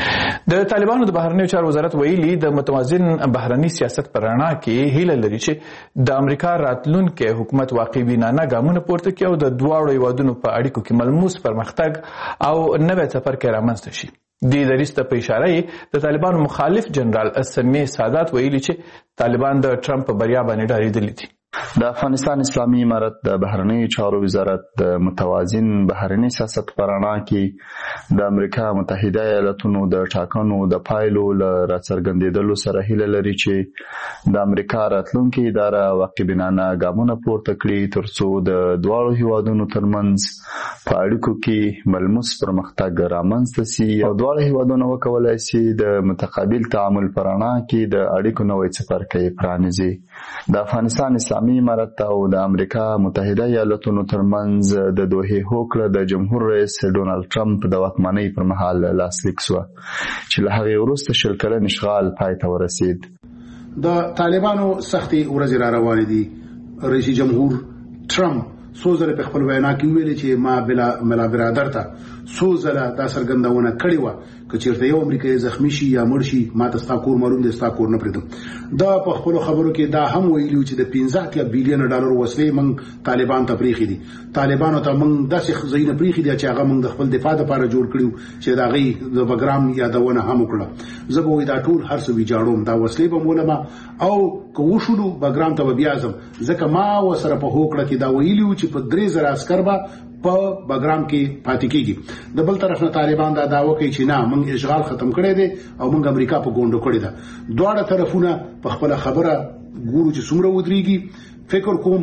G: د طالبانو د بهرنیو چارو وزارت ویلي د متوازن بهرني سیاست پر رڼا کې هیله لري چې د امریکا راتلونکي حکومت واقعي بینانه ګامونه پورته کړي او د دواړو هیوادونو په اړیکو کې ملموس پرمختګ او نوی څپرکی رامنځته شي. دې دریځ ته په اشاره د طالبانو مخالف جنرال سمیع سادات ویلي چې طالبان د ټرمپ په بریا باندې ډارېدلي دي.
H: د افغانستان اسلامي امارت د بهرنیو چارو وزارت د متوازن بهرني سیاست پر رڼا کې د امریکا متحده ایالاتونو د ټاکنو د پایلو له راڅرګندېدلو سره هیله لري چې د امریکا راتلونکې اداره واقعبینانه ګامونه پورته کړي ترڅو د دواړو هیوادونو ترمنځ په اړیکو کې ملموس پرمختګ رامنځته سي او دواړو هیوادونو وکولای شي د متقابل تعامل پر رڼا کې د اړیکو نوې څپرکی پرانیزي. د افغانستان اسلامي امارت او د امریکا متحده ایالاتونو ترمنځ د دوحې هوکړه د جمهور رئیس ډونالډ ټرمپ د واکمنۍ پر مهال لاسلیک شوه چې له هغې وروسته 20 کلن اشغال پای ته ورسید.
I: د طالبانو سختې ورځې را روانې دي. رئیس جمهور ټرمپ څو ځله په خپل وینا کې ویلي چې ما ملا برادر ته څو ځله دا څرګندونه کړې وه که چېرته یو امریکایي زخمی شي یا مړ شي ما ته ستا کور معلوم دی، ستا کور نه پرېږدم. دا په خپلو خبرو کې دا هم ویلي چې د 15 بلین ډالر وسلې موږ طالبان ته پرېښي دي. طالبانو ته موږ داسې ځایونه پرېښي دي چې هغه موږ د خپل دفاع لپاره جوړ کړي چې د هغې د بګرام یادونه هم وکړه. زه به وایي دا ټول هر څه ویجاړوم، دا وسلې به مولمه او که وشولو بګرام ته به بیا ځم، ځکه ما ورسره په هوکړه کې دا ویلي چې په 3000 عسکر به په بګرام کې پاتې کیږي. د بل طرف نه طالبان دا دعوه کوي چې نه موږ اشغال ختم کړی دی او موږ امریکا په ګونډو کړی ده. دواړه طرفونه په خپل خبره ګورو چې څومره ودرېږي. فکر کوم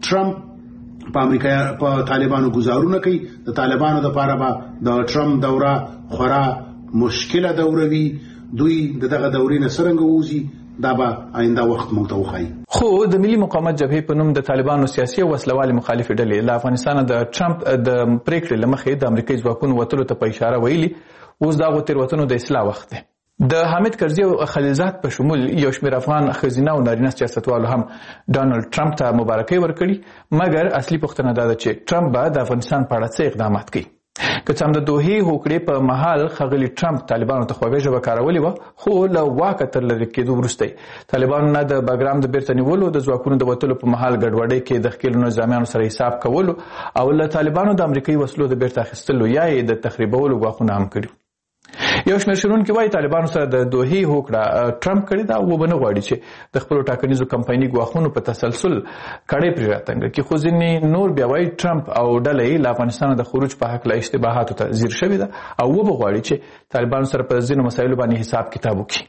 I: ټرمپ په امریکا په طالبانو گزارونه کوي. د طالبانو لپاره به د ټرمپ دوره خورا مشکله دوره وي. دوی دغه دورې نه څرنګه ووځي دا به آینده وخت موږ ته وښایي.
G: خو د ملي مقاومت جبهې په نوم د طالبانو سیاسي او وسلوالې مخالفې ډلې له افغانستانه د ټرمپ د پریکړې له مخې د امریکایي ځواکونو وتلو ته په اشاره ویلي اوس د هغو تېروتنو د اصلاح وخت دی. د حامد کرزي او خلیلزاد په شمول یو شمېر افغان ښځینه او نارینه سیاستوالو هم ډانلډ ټرمپ ته مبارکۍ ورکړي، مګر اصلي پوښتنه دا ده چې ټرمپ به د افغانستان په اړه څه اقدامات کوي. که څه هم د دوحې هوکړې په مهال ښاغلي ټرمپ طالبانو ته خوږه ژبه کارولې وه، خو له واکه تر لرې کېدو وروسته طالبانو نه د بګرام د بیرته نیولو، د ځواکونو د وتلو په مهال ګډوډۍ کې د ښکېلو نظامیانو سره حساب کولو او له طالبانو د امریکایي وسلو د بیرته اخیستلو یا یې د تخریبولو ګواښونه هم کړي. یو شمېر شنونکي وایي طالبانو سره د دوحې هوکړه ټرمپ کړې ده او وبه نه غواړي چې د خپلو ټاکنیزو کمپایني ګواښونو په تسلسل کړۍ پرې راتنګه کړي. خو ځینې نور بیا وایي ټرمپ او ډله یې له افغانستانه د خروج په هکله اشتباهاتو ته ځیر شوې ده او وبه غواړي چې طالبانو سره په ځینو مسایلو باندې حساب کتاب وکړي.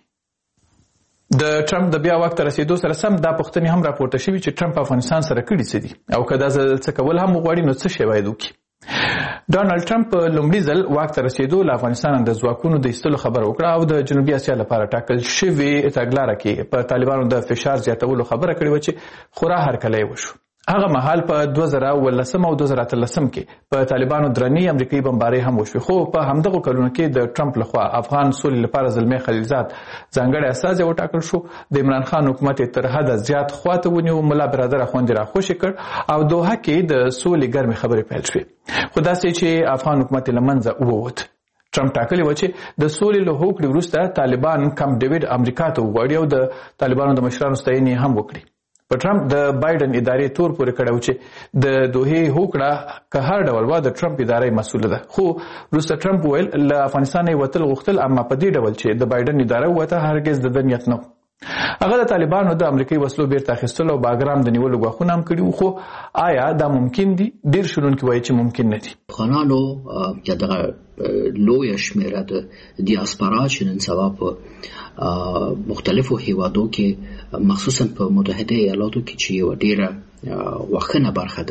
G: د ټرمپ د بیا واک ته رسېدو سره سم دا پوښتنې هم راپورته شوي چې ټرمپ افغانستان سره کړي څه دي او که دا ځل څه کول هم وغواړي نو څه شی باید وکړي. ډانلډ ټرمپ لومړي ځل واک ته رسیدو له افغانستان د ځواکونو د ایستلو خبره وکړه او د جنوبي اسیا لپاره ټاکل شوی تګلاره کې په طالبانو د فشار زیاتولو خبره کړې و چې خورا هرکلی وشو. هغه مهال په 2019 او 2013 کې په طالبانو درنې امریکایي بمبارۍ هم وشوې، خو په همدغه کلونو کې د ټرمپ لخوا افغان سولې لپاره زلمی خلیلزاد ځانګړی استازی وټاکل شو. د عمران خان حکومت تر حده زیات خواته ونیو، ملا برادر اخوندي راخوشي کړ او دوحه کې د سولې ګرمې خبرې پیل شوې، خو داسې چې افغان حکومت له منځه ووت. ټرمپ ټاکلی و چې د سولې له هوکړې وروسته طالبان کم ډیوډ امریکا ته وغواړي او د طالبانو د مشرانو ستاینې هم وکړي. په ټرمپ د بایدن ادارې تور پورې کړی و چې د دوحې هوکړه که هر ډول وه د ټرمپ ادارې مسؤله ده، خو وروسته ټرمپ وویل له افغانستانه یې وتل غوښتل، اما په دې ډول چې د بایدن اداره ووته هرګز د ده نیت نه و. هغه د طالبانو د امریکایي وسلو بیرته اخیستلو او باګرام د نیولو ګواښونه هم کړي وو، خو آیا دا ممکن دي؟ ډېر شنونکي وایي چې ممکن نه دي.
J: افغانانو یا دغه لویه شمېره د دیاسپورا چې نن سبا په مختلفو هیوادو کې مخصوصا په متحده ایالاتو کې چې یوه ډېره وښنه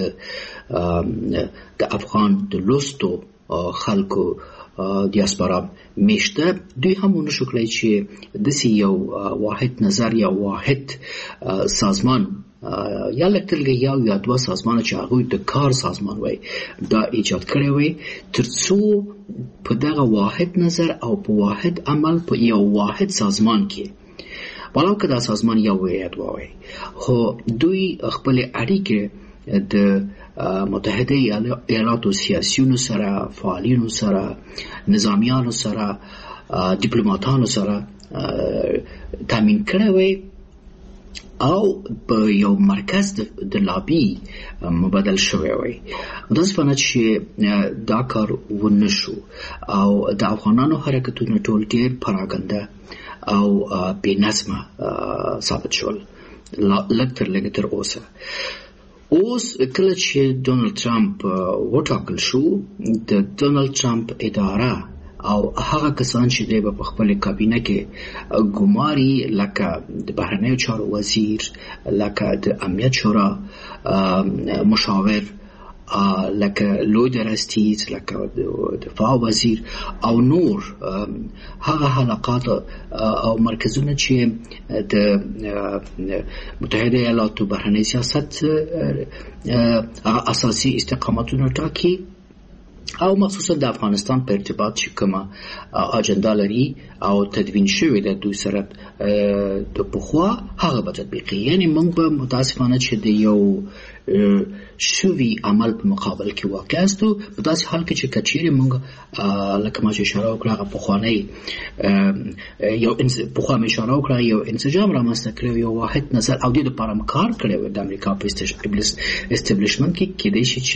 J: برخه د افغان د لوستو خلکو دیاسپورا میشته، دوی هم ونشو کړی چې داسې یو واحد نظر یا واحد سازمان یا لکتلګه یا دوه سازمانه چې هغوی د کار سازمان وای دا ایجاد کړی وای، ترڅو په دغه واحد نظر او په واحد عمل په یو واحد سازمان کې ولاو که دا سازمان یو یا دوه وای، خو دوی خپل اړیکې د متحده ایالاتو سیاسیونو سره، فعالینو سره، نظامیانو سره، دیپلوماتانو سره تامین کړی وای او په یو مرکز د لابي مبادل شوی وای. متاسفانه چې دا کار ونه شو او د افغانانو حرکتونه ټول ډېر پراګنده او بې نظمه ثابت شول لږ تر لږه تر اوسه. اوس کله چې ډونالډ ټرمپ وټاکل شو، د ډونالډ ټرمپ اداره او هغه کسان چې دی په خپل کابینه کې ګماري، لکه د بهرنیو چارو وزیر، لکه د امنیت شورا مشاور، لکه لوی درستیز، لکه د دفاع وزیر او نور هغه حلقات او مرکزونه چې د متحده ایالاتو بهرنی سیاست اساسي استقامتونه ټاکي او مخصوصا د افغانستان په ارتباط چې کومه اجندا لري او تدوین شوی د دوی سره د پخوا هغه به تطبیقي. یعنی موږ به متاسفانه چې د یو شوی عمل په مقابل کې واقع استو، په داسې حال کې چې کچېرې موږ لکه ما چې اشاره وکړه هغه پخوانی یو پخوا مې اشاره وکړه یو انسجام رامنځته کړی، یو واحد نظر او دې دپاره هم کار کړی و د امریکا په استبلیشمنټ کې، کیدای شي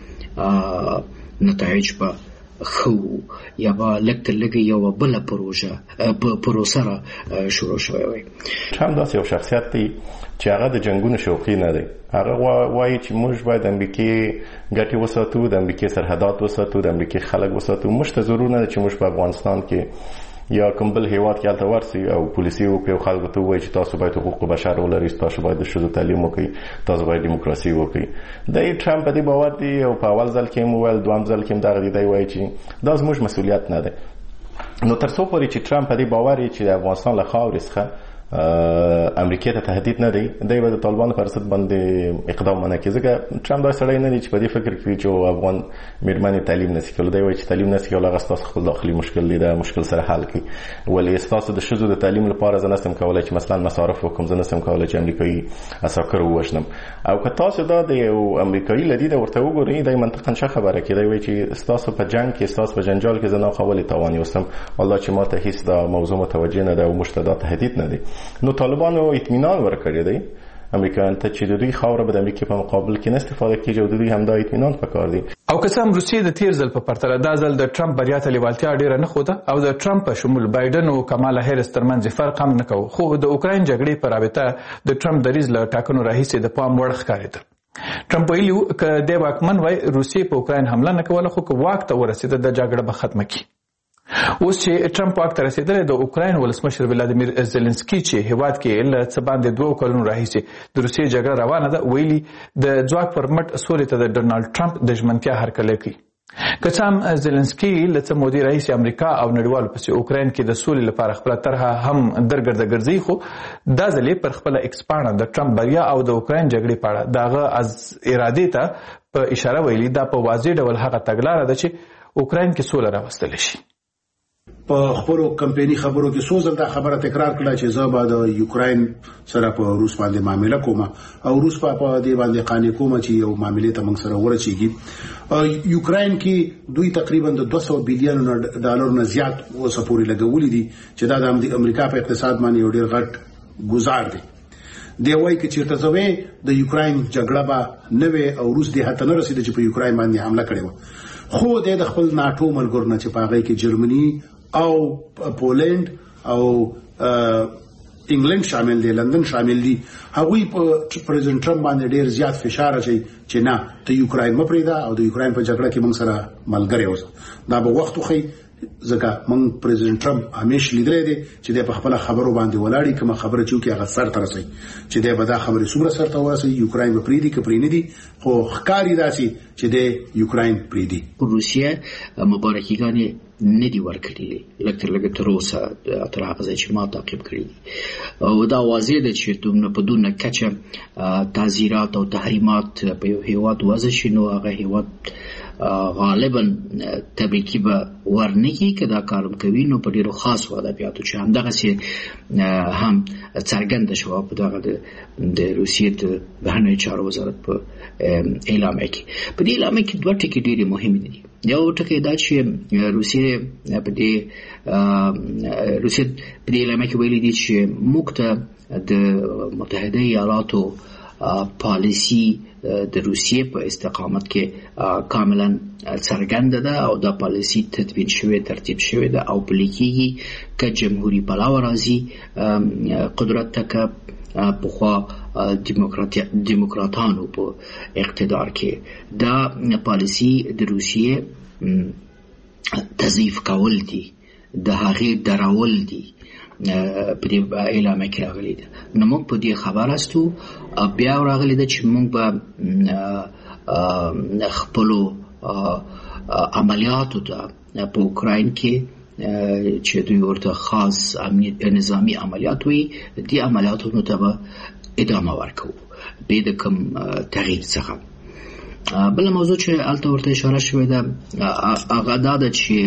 J: چې نتایج به خو یا به لږ تر لږه یوه بله پروسه را شروع شوی وای.
K: ټرمپ داسې یو شخصیت دی چې هغه د جنګونو شوقي نه دی. هغه وایي چې موږ باید د امریکې ګټې وساتو، د امریکې سرحدات وساتو، د امریکې خلک وساتو. موږ ته ضرور نه ده چې موږ په افغانستان کې یا کوم بل هیواد کې هلته ورسي او پولیسي وکړي او خلکو ته ووایي چې تاسو باید حقوق بشر ولرئ، تاسو باید د ښځو تعلیم وکړئ، تاسو باید دیموکراسي وکړئ. دی ټرمپ په دې باور دی او په اول ځل کې هم وویل، دویم ځل کې هم دغه دی وایي چې دا زموږ مسؤلیت نه دی. نو تر څو پورې چې ټرمپ په دې باور وي چې د افغانستان له خاورې څخه امریکا ته تهدید نه دی، دی به د طالبانو پر ضد باندې اقدام ونه کړي. ځکه ټرمپ دا سړی نه دی چې په دې فکر کوي چې افغان میرمنې تعلیم نشي کولی. دی وایي چې تعلیم نشي کولی، هغه ستاسو خپل داخلي مشکل دی، دا مشکل سره حل کړي. ولې ستاسو د ښځو د تعلیم لپاره زه نشم کولی چې مثلا مصارف وکړم، زه نشم کولی چې امریکایي عساکر ووژنم. او که تاسو دا د یو امریکایي له دیده ورته وګورئ، دی منطقا ښه خبره کوي. دی وایي چې ستاسو په جنګ کې، ستاسو په جنجال کې زه ناخوالې تاوان یوستم، والله چې ما ته هیڅ دا موضوع متوجه نه ده او موږ ته دا تهدید نه دی. نو طالبانو اطمینان ورکړی دی امریکایان ته چې د دوی خاوره به د امریکې په مقابل کې نه استفاده کېږي او د دوی همدا اطمینان پکار دی.
G: او که څه هم روسیې د تیر ځل په پرتله دا ځل د ټرمپ بریا ته لیوالتیا ډېره نه ښوده او د ټرمپ په شمول بایډن او کمالا هیرس ترمنځ فرق هم نه کوو، خو د اوکراین جګړې په رابطه د ټرمپ دریځ له ټاکنو راهیسې د پام وړ ښکارېده. ټرمپ ویلي که دی واکمن وای روسیې په اوکراین حمله نه کوله، خو که واک ته ورسېده د جګړه به ختمه کړي. اوس چې ټرمپ واک ته رسېدلی، د اوکراین ولسمشر ولادیمیر زلنسکي چې هیواد کې له څه باندې 2 کلونو راهیسې د روسیې جګړه روانه ده، ویلي د ځواک پر مټ سولې ته د ډونالډ ټرمپ د ژمنتیا هرکلی کوي. که څه هم زيلنسکي لڅ مودي رئیس امریکا او نړیوالو پسې اوکراین کې د سولې لپاره خپل طرحه هم درګرده ګرځي، خو دا ځلې پر خپل ایکسپانډ د ټرمپ بریا او د اوکراین جګړې په اړه داغه از ارادې ته په اشاره ویلي دا په واضح ډول هغه تګلاره ده چې اوکراین کې سوله راوستل شي.
I: په خپل کمپایني خبرو کې سوزل دا خبره تکرار کړه چې زه به د یوکراین سره په روس باندې معامله کوم او روس په دې باندې قانې کوم چې یو معاملې ته موږ سره ورچېږي. یوکراین کې دوی تقریبا د 200 بلین ډالر نه زیات اوسه پورې لګولې دي چې دا د امریکا په اقتصاد باندې یو ډېر غټ گزار دی. دی وایي چې چیرته زوی د یوکراین جګړه به نه وي او روس دې هته نه رسیدي چې په یوکراین باندې حمله کړې و، خو د خپل ناتو ملګرو نه چې په هغه کې جرمني او پولند او انګلند شامل دي، لندن شامل دي، هغوی په پریزیدنت ټرمپ باندې ډیر زیات فشار اچي چې نه ته یوکراین مپریدا او د یوکراین په جګړه کې موږ سره ملګری اوسه. دا به وخت خو ځکه موږ پریزیدنت ټرمپ همیش لیدلې دي چې د خپل خبرو باندې ولاړی کوم خبره چې هغه سر تر رسي چې د بدا خبرې سوره سر ته ورسي یوکراین به پریدي کې پرینې دي، خو ښکاری داسي چې د یوکراین پریدي.
J: روسیه مبارکیګانې ندی ورکړي لکه تر اوسه تر هغه ځای چې ما تعقیب کړی او دا واضح ده چې دومره په دونه کچه تعزیرات او تحریمات په یو هیواد وضع شي نو هغه هیواد غالبا تبریکی به ورنګي که دا کارم کوي نو په ډیرو خاص ادبیاتو چې همدغه هم څرګنده شوه په دغه د روسیې د بهرنیو چارو وزارت په اعلامیه کې. په دې اعلامیه کې دوه ټکي ډېرې مهم دي. یو ټکی دا چې روسیې په دې اعلامیه کې ویلي دي چې موږ ته د متحده ایالاتو پالیسی د روسیې په استقامت کې کاملا څرګنده ده او دا پالیسی تدوین شوی ترتیب شوی ده او پلي کېږي که جمهوری پلاوه راځي قدرت ته که پخوا دیموکراتانو په اقتدار کې. دا پالیسی د روسیې تضعیف کول دي، د هغې درول دي په دې اعلامیه کې راغلي ده. نو موږ په دې خبر استو بیا راغلي ده چې موږ به خپلو عملیاتو ته په اوکراین کې چې دوی ورته خاص نظامی عملیات وي دې عملیاتونو ته به ادامه ورکوو بې د کوم تغییر څخه. بله موضوع چې هلته ورته اشاره شوې ده هغه دا ده چې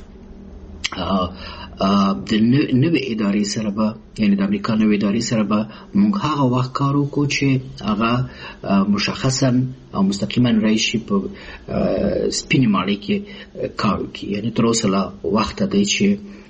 J: د نوې ادارې سره به یعنې د امریکا نوې ادارې سره به موږ هغه وخت کار وکړو چې هغه مشخصا او مستقیما راشي په سپینې ماڼۍ کې کار وکړي. یعنې تر اوسه لا وخت دی چې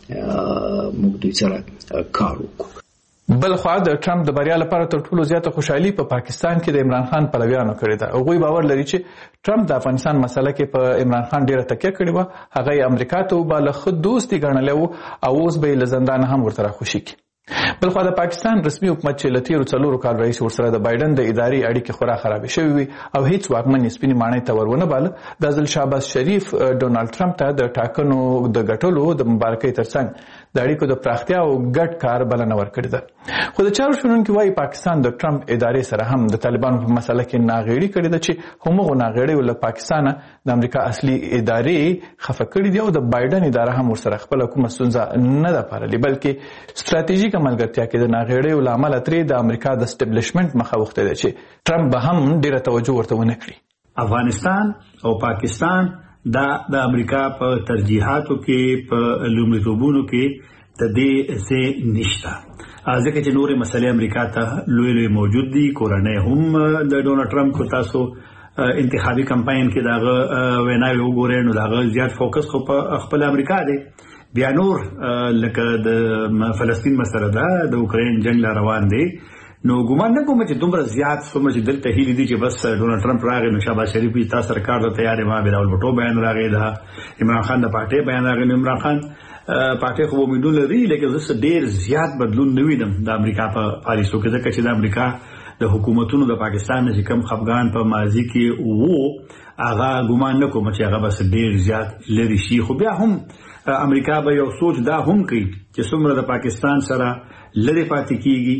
J: موږ دوی سره کار وکړو.
G: بل خو د ټرمپ د بریا لپاره تر ټولو زیاته خوشحالي په پاکستان کې د عمران خان پلویانو کړې ده. هغوی باور لري چې ټرمپ د افغانستان مسله کې په عمران خان ډیره تکیه کړې وه، هغه یې امریکا ته وباله، ښه دوست یې ګڼلی و او اوس به یې له زندانه هم ورته راخوشي کړي. بلخوا د پاکستان رسمي حکومت چې له تېرو 4 کال رئیس ورسره د بایډن د ادارې اړیکې خورا خرابې شوې وي او هیڅ واکمن یې سپینې ماڼۍ ته ور ونه باله، دا ځل شهباز شریف ډونالډ ټرمپ ته د ټاکنو د ګټلو د مبارکۍ ترڅنګ د اړیکو د پراختیا او ګډ کار بلنه ورکړې ده. خو د چارو شنونکي وایي پاکستان د ټرمپ ادارې سره هم د طالبانو په مسله کې ناغېړي کړې ده چې همغو ناغېړیو له پاکستانه د امریکا اصلي ادارې خفه کړي دي او د بایډن اداره هم ورسره خپله کومه ستونزه نه ده پاللې، بلکې ستراتیژیکه ملګرتیا کې د ناغېړیو له امله ترې د امریکا د اسټبلیشمنټ مخه وښتې ده چې ټرمپ به هم ډېره توجه ورته ونه کړي.
D: افغانستان او پاکستان دا د امریکا په ترجیحاتو کې په لومړیتوبونو کې د دې څه نشته، ځکه چې نورې مسلې امریکا ته لوی لوی موجود دي. کورنۍ هم د ډونالډ ټرمپ کو تاسو انتخابي کمپاین کې داغه ویناوي وګورئ نو داغه زیات فوکس خو په خپل امریکا دی. بیا نور لکه د فلسطین مسله ده، د اوکراین جنگ لا روان دی، نو ګومان نه کوم چې دومره زیات څومره چې دلته هیلې دي چې بس ډونالډ ټرمپ راغی نو شهباز شریف یې تاسو سرکار ته تیار ما بلاول بټو بیان راغی، دا عمران خان د پارټي بیان راغی. عمران خان پارټي خو امیدونه لري لیکن زه ډیر زیات بدلون نه وینم د امریکا په پالیسو کې، ځکه چې د امریکا د حکومتونو د پاکستان چې کم خفګان په ماضي کې وو هغه ګومان نه کوم چې هغه بس ډیر زیات لري شي. خو بیا هم امریکا به یو سوچ دا هم کوي چې څومره د پاکستان سره لري پاتې کیږي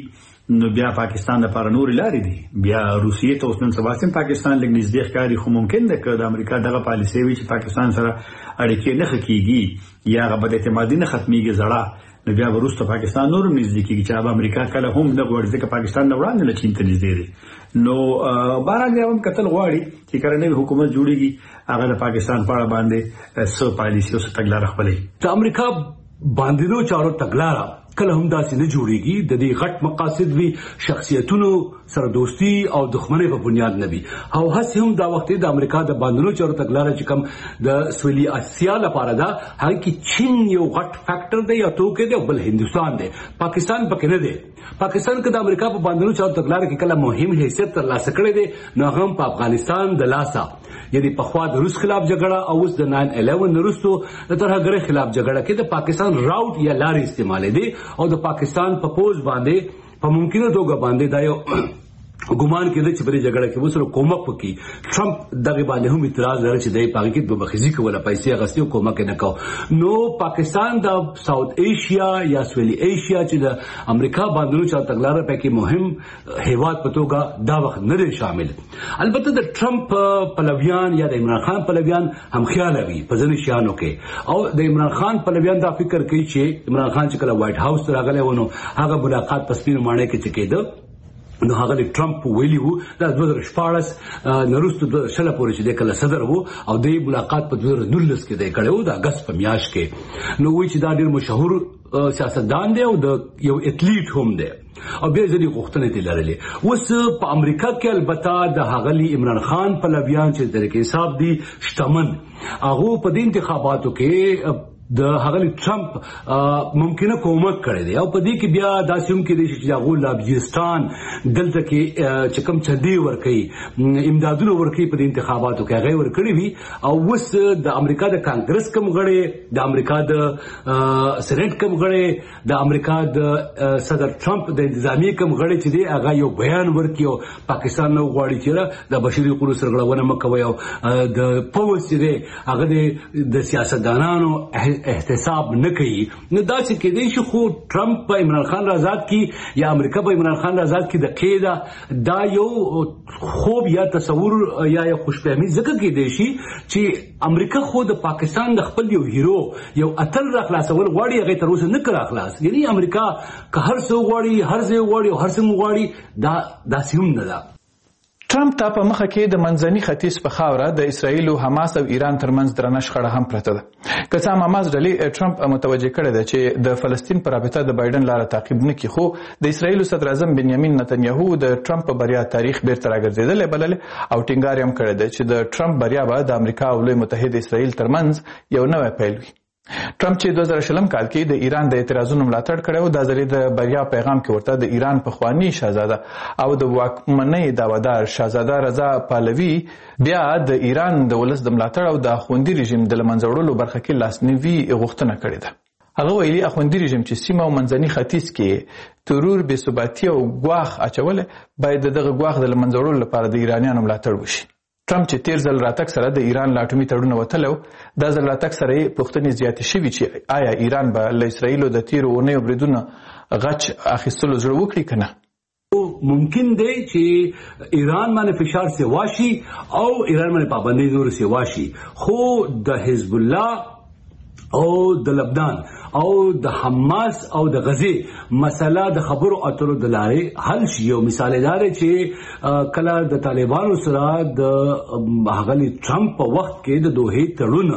L: نو بیا پاکستان لپاره نور لارې دي. بیا روسیې ته اوس نن سبا سم پاکستان لږ نږدې ښکاري، خو ممکن ده که د امریکا دغه پالیسي وي چې پاکستان سره اړیکې نه ښه کیږي یا هغه بد اعتمادي نه ختمیږي زړه، نو بیا وروسته پاکستان نور نږدې کیږي چې اب امریکا کله هم نه غواړي ځکه پاکستان نه وړاندې له چین ته نږدې دی. نو بهرحال بیا هم کتل غواړي چې کله نوی حکومت جوړیږي هغه د پاکستان په اړه باندې څه پالیسي او څه تګلاره خپلوي.
M: د امریکا باندینو چارو تګلاره کله هم داسې نه جوړیږي، د دې غټ مقاصد وي، شخصیتونو سره دوستی او دښمنۍ په بنیاد نه وي. او هڅه هم دا وخت د امریکا د باندینو چارو تګلاره چې کوم د سویلي اسیا لپاره ده، هغه کې چین یو غټ فیکٹر دی یا توکي دی، بل هندستان دی، پاکستان پکې نه دی. پاکستان کې د امریکا په باندینو چارو تګلاره کې کله مهم حیثیت ترلاسه کړی دی، نو هغه په افغانستان د لاسه، یعنی پخوا د روس خلاف جګړه او اوس د 9/11 وروسته د ترهګرۍ خلاف جګړه کې د پاکستان راوټ یا لارې استعمال دي او د پاکستان په پوز باندې په ممکنه توګه باندې دا یو ګمان کېده چې په جګړه کې وسره کومک وکړي. ټرمپ دغه باندې هم اعتراض لري چې د پاکستان کې دوبخیزي کوله، پیسې غستی او کومک نه کاو. نو پاکستان د ساوث ایشیا یا سویلي ایشیا چې د امریکا باندې چا تګلاره پکې مهم هیواد په توګه دا وخت نه شامل. البته د ټرمپ پلویان یا د عمران خان پلویان هم خیال وي په ځینې شیانو کې، او د عمران خان پلویان دا فکر کوي چې عمران خان چې کله وایټ هاوس ته راغلی ونه هغه ملاقات په سپینو ماڼۍ کې کېده، نو هغه د ټرمپ ویلی وو د 2014 نورسته 2016 پورې چې د کله صدر وو او د ملاقات په 2019 کې د کړه وو د اگست په میاشت کې. نو وی چې دا ډیر مشهور سیاستدان دی او د یو اتلیټ هم دی او به ځینې غوښتنې دي لرلې. اوس په امریکا کې البته د هغلی عمران خان پلویان چې د طریقې حساب دي شتمن، هغه په دې انتخاباتو کې د هغلی ټرمپ ممکنه کومک کړی دی او په دې کې بیا داسې هم کې دی چې هغه لابجستان دلته کې چې کوم چدي ورکړي امدادونه ورکړي په انتخاباتو کې هغه ورکړي وي. او اوس د امریکا د کانګرس کوم غړي، د امریکا د سېنات کوم غړي، د امریکا د صدر ټرمپ د انتظامی کوم غړي چې دی هغه یو بیان ورکړي او پاکستان نو غواړي چې د بشري حقوقو سرغړونه مکوي او د پولیس دی هغه د سیاستدانانو احتساب نه کوي. نو دا چې کېدای شي خو ټرمپ په عمران خان آزاد کی یا امریکا په عمران خان آزاد کی د کېدا دا یو خوب یا تصور یا خوشفهمي ځکه کېدای شي چې امریکا خو د پاکستان د خپل یو هیرو یو اتل را خلاصول غواړي، هغه تر اوسه نه کړه خلاص. یعنی امریکا که هر څه غواړي، هر ځای غواړي او هر څه غواړي، دا سیم نه ده.
G: ټرمپ ته په مخه کې د منځني ختیځ په خاوره د اسرایل او حماس او ایران ترمنځ درنه شخړه هم پرته ده. که څه هم حماس ډلې ټرمپ متوجه کړی ده چې د فلسطین پر رابطه د بایدن لاره تعقیب نه کړي، خو د اسرایل صدر اعظم بنیامین نتنیاهو د ټرمپ په بریا تاریخ بیرته راګرځېدل بلل او ټینګار هم کړی ده چې د ټرمپ بریا به د امریکا او لوی متحد اسرایل ترمنځ یو نوی پیل وي. ټرمپ چې 2020 کال کې د ایران د اعتراضونو ملاتړ کړو، د ځلې د بریا پیغام کې ورته د ایران پخوانی شاهزاده او د واکمنۍ داوادار شاهزاده رضا پهلوي بیا د ایران د ولس د ملاتړ او د اخوندي رژیم د لمنځوړلو برخه کې لاسنیوي غوښتنه کړې ده. هغه ویلي اخوندي رژیم چې سیمه او منځني ختیځ کې ترور بې ثباتي او ګواښ اچول باید دغه ګواښ د لمنځوړلو لپاره د ایرانیانو ملاتړ وشي. ټرمپ چې تیر ځل راتګ سره د ایران له اټومي تړون وتلو، دا ځل راتګ سره یې پوښتنې زیاتې شوي چې آیا ایران به له اسرایلو د تیرو اونیو بریدونو غچ اخیستلو زړه وکړي که نه.
M: ممکن دی چې ایران باندې فشار سیوا شي او ایران باندې پابندۍ نور سیوا شي، خو د حزب الله او د لبنان او د حماس او د غزه مسله د خبرو اترو د لارې حل شي. یو مثال دار چې کله د طالبانو سره د هغلی ټرمپ په وخت کې د دوه تړون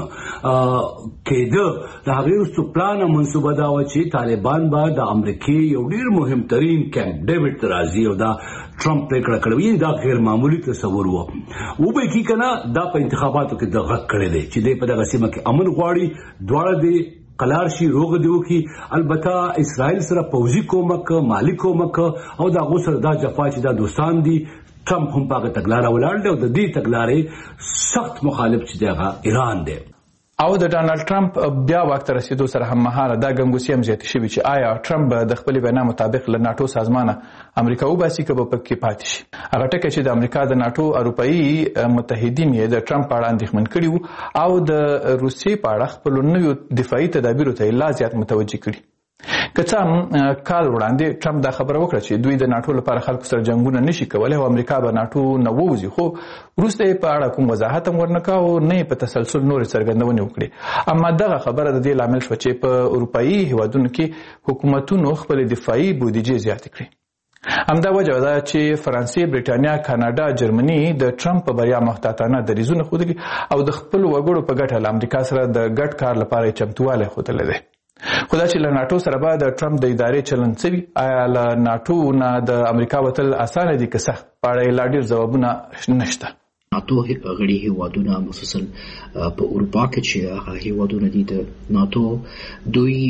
M: کېده، د هغې وروسته پلان او منصوبه دا وه چې طالبان به د امریکې یو ډېر مهمترین کیمپ ډیوډ ته راځي او دا ټرمپ پرېکړه کړې، دا غیر معمولي تصور و. وبه کې که نه دا په انتخاباتو کې د غږ کړی دی چې دی په دغه سیمه کې امن غواړي، دواړه دی قلار شي روغ دیو کی. البته اسرائیل سره پوځي کومک، مالی کومک او دا غوسر دا جفا چې دا دوستان دي. ټرمپ هم پاګه تګلاره ولاړ دی او د دې تګلارې سخت مخالف چې دی ایران دی.
G: او د ډانلډ ټرمپ بیا واک ته رسیدو سره هم مهاله دا ګنګوسي هم زیاتې شوي چې آیا ټرمپ به د خپلې وینا مطابق له ناټو سازمانه امریکا وباسي که به پکې پاتې شي. هغه ټکی چې د امریکا د ناټو اروپایي متحدین یې د ټرمپ په اړه اندېښمن کړي وو او د روسیې په اړه خپلو نویو دفاعي تدابیرو ته یې لا زیات متوجه کړي. که څه هم کال وړاندې ټرمپ دا خبره وکړه چې دوی د ناټو لپاره خلکو سره جنګونه نشي کولی او امریکا به ناټو نه ووځي، خو وروسته یې په اړه کوم وضاحت هم ورنکړ او نه یې په تسلسل نورې څرګندونې وکړې. اما دغه خبره د دې لامل شوه چې په اروپایي هیوادونو کې حکومتونو خپلې دفاعي بودیجې زیاتې کړې. همدا وجه ده چې فرانسې، بریټانیا، کاناډا، جرمني د ټرمپ په بریا محتاطانه دریځونه ښودلي او د خپلو وګړو په ګټه له امریکا سره د ګډ کار لپاره یې چمتووالی ښودلی دی. خو دا چې له ناټو سره به د ټرمپ د ادارې چلند څه وي، آیا له ناټو نه د امریکا وتل اسانه دي که سخت، په اړه یې لا ډېر ځوابونه نشته.
J: ناتو غړي هیوادونه خصوصا په اروپا کې چې هغه هیوادونه دي د ناتو، دوی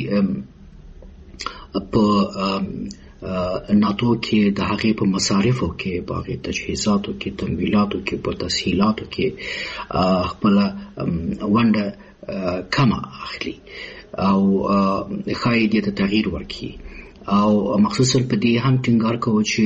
J: په ناتو کې د هغې په مصارفو کې، په هغې تجهیزاتو کې، تمویلاتو کې، په تسهیلاتو کې خپله ونډه کمه اخلي او ښایي دې ته تغییر ورکړي. او مخصوصا په دې هم ټینګار کوو چې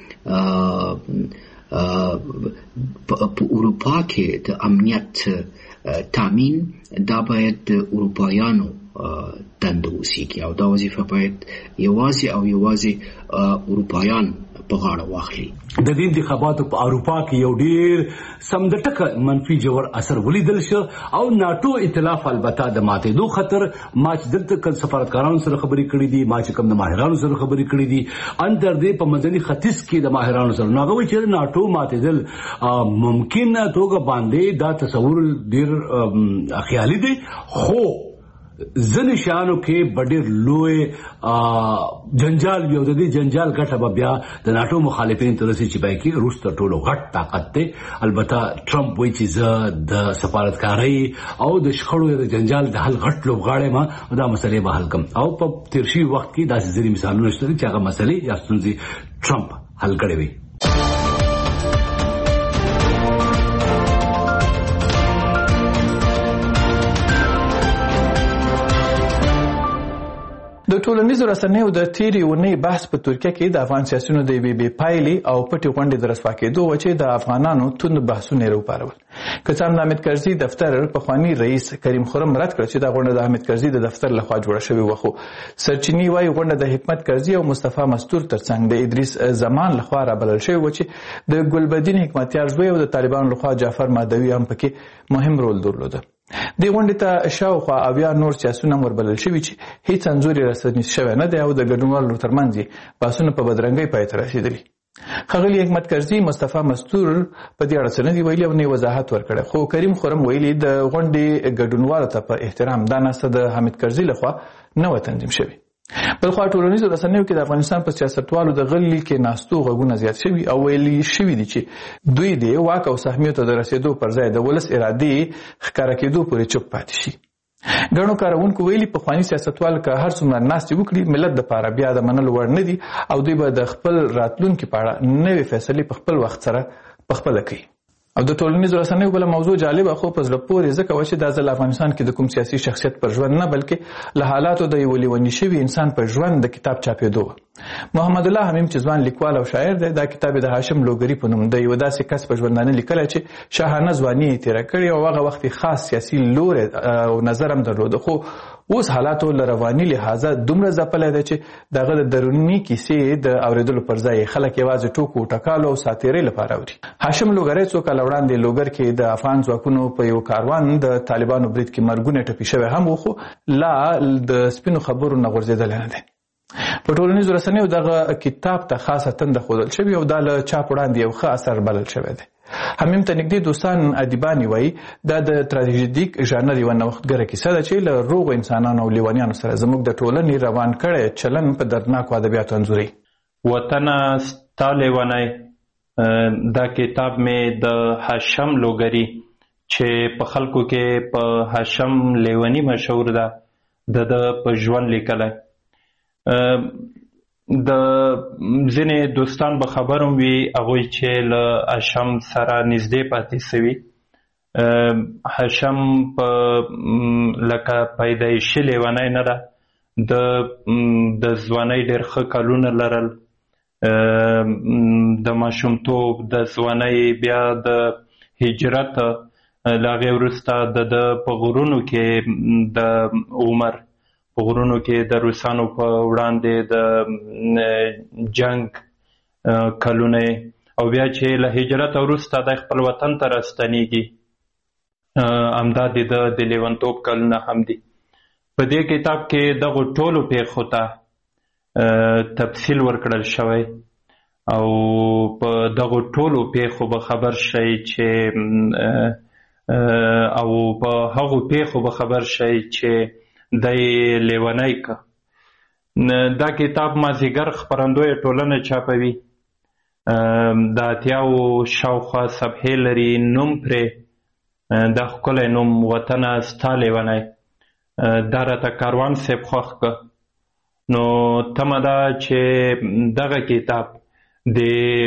J: په اروپا کې د امنیت تامین دا باید د اروپایانو دنده وسیږي او دا وظیفه باید یوازې اروپایان په غاړه واخلي.
M: د دې انتخاباتو په اروپا کې یو ډیر سمدټکه منفي جوړ اثر ولیدل شو او ناټو ائتلاف البته د ماتېدو خطر. ما چې دلته سفارتکارانو سره خبرې کړې دي، ما چې کوم د ماهرانو سره خبرې کړې دي، اندر دې په منځني ختیځ کې د ماهرانو سره ناغوي چې ناټو ماتېدل ممکن توګه باندې دا تصور ډیر خیالي دی، خو ځینې شیانو کې به ډېر لوی جنجال وي او د دې جنجال ګټه به بیا د ناټو مخالفینو ته رسي چې باید کې روس تر ټولو غټ طاقت دی. البته ټرمپ وایي چې زه د سفارتکارۍ او د شخړو د جنجال د حل غټ لوبغاړی ما دا مسلې به حل کړم او په تېر شوي وخت کې داسې ځینې مثالونه شته چې هغه مسلې یا ستونزې ټرمپ حل کړې وي.
G: د ټولنیزو رسنیو د تیرې اونۍ بحث په ترکیه کې د افغان سیاسیونو د یوې بې پایلې او پټې غونډې د رسوا کېدو وه چې د افغانانو توند بحثونه یې راوپارول. که څه هم د حامد کرزي دفتر پخواني رئیس کریم خرم رد کړه چې دا غونډه د حامد کرزي د دفتر لخوا جوړه شوې وه، خو سرچینې وایي غونډه د حکمت کرزي او مصطفی مستور ترڅنګ د ادریس زمان لخوا رابلل شوې وه چې د ګلبدین حکمتیار زوی او د طالبانو لخوا جعفر مادوي هم پکې مهم رول درلوده. دې غونډې ته شاوخوا 80 نور سیاسیون هم وربلل شوي چې هیڅ انځور یې رسنیز شوی نه دی او د ګډونوالو ترمنځ یې بحثونه په بدرنګۍ پای ته رسېدلي. ښاغلي حکمت کرزي مصطفی مستور په دې اړه څه نه دي ویلي او نه یې وضاحت ورکړی، خو کریم خرم ویلي د غونډې ګډونوالو ته په احترام دا ناسته د حامد کرزي لخوا نه وه تنظیم شوې. بلخوا ټولنیزو رسنیو کې د افغانستان په سیاستوالو د غلي کې ناستو غږونه زیات شوي او ویلي شوي دي چې دوی د واک او سهمیو ته د رسېدو پر ځای د ولس ارادې ښکاره کېدو پورې چوپ پاتې شي. ګڼو کاروونکو ویلي پخواني سیاستوال که هر څومره ناستې وکړي ملت دپاره بیا د منلو وړ نه دي او دوی به د خپل راتلونکي په اړه نوې فیصلې په خپل وخت سره پخپله کوي. او د ټولنیزو رسنیو بله موضوع جالبه خو په زړه پورې ځکه وه چې دا ځل افغانستان کې د کوم سیاسي شخصیت پر ژوند نه بلکې له حالاتو د یو لیوني شوي انسان پر ژوند د کتاب چاپېدو وه. محمد الله حمیم چې ځوان لیکوال او شاعر دی، دا کتاب د هاشم لوګري په نوم د یو داسې کس په ژوندانه لیکلی چې شاهانه ځواني یې تېره کړې او هغه وخت خاص سیاسي لوری او نظر هم درلوده، خو اوس حالاتو له رواني لحاظه دومره ځپلی دی چې د هغه د دروني کیسې د اورېدلو پر ځای خلک یوازې ټوکو ټکالو او ساتیرۍ لپاره اوري. هاشم لوګری څو کاله وړاندې لوګر کې د افغان ځواکونو په یو کاروان د طالبانو برید کې مرګونه ټپي شوی هم و، خو لا د سپینو خبرو نه غورځېدلی نه دی. په ټولنیزو رسنیو دغه کتاب ته خاصه تنده ښودل شوې او دا له چاپ وړاندې یو ښه اثر بلل شوی دی. حمیم ته نږدې دوستان ادیبان وایي دا د تراژیدیک ژانر یوه نوښتګره کیسه ده چې له روغو انسانانو او لیونیانو سره زموږ د ټولنې روان کړی چلن په دردناکو ادبیاتو انځوري.
N: وطنه ستا لیونی دا کتاب مې د هاشم لوګري چې په خلکو کې په هاشم لیونی مشهور ده د په ژوند لیکلی. د ځینې دوستان به خبر هم وي هغوی چې له هاشم سره نږدې پاتې سوي. هاشم په لکه پیدایشي لیونی نه ده، د ځوانۍ ډېر ښه کلونه لرل، د ماشومتوب د ځوانۍ بیا د هجرت له هغې وروسته د په غرونو کې د عمر په غرونو کې د روسانو په وړاندې د جنگ کلونه او بیا چې له هجرت وروسته د خپل وطن ته راستنېږي همدا د لیونتوب کلونه هم دي. په دې کتاب کې دغو ټولو پیښو ته تفصیل ورکړل شوی او په دغو ټولو پیښو به خبر شئ چې او په هغو پیښو به خبر شئ چې دی لیونی که. دا کتاب مازدیګر خپرندویه ټولنه چاپوي. د 80 شاوخوا صفحې لري. نوم پرې دا ښکلی نوم وطنه ستا لیونی، دا راته کاروان صاحب خوښ که. نو تمه ده چې دغه کتاب د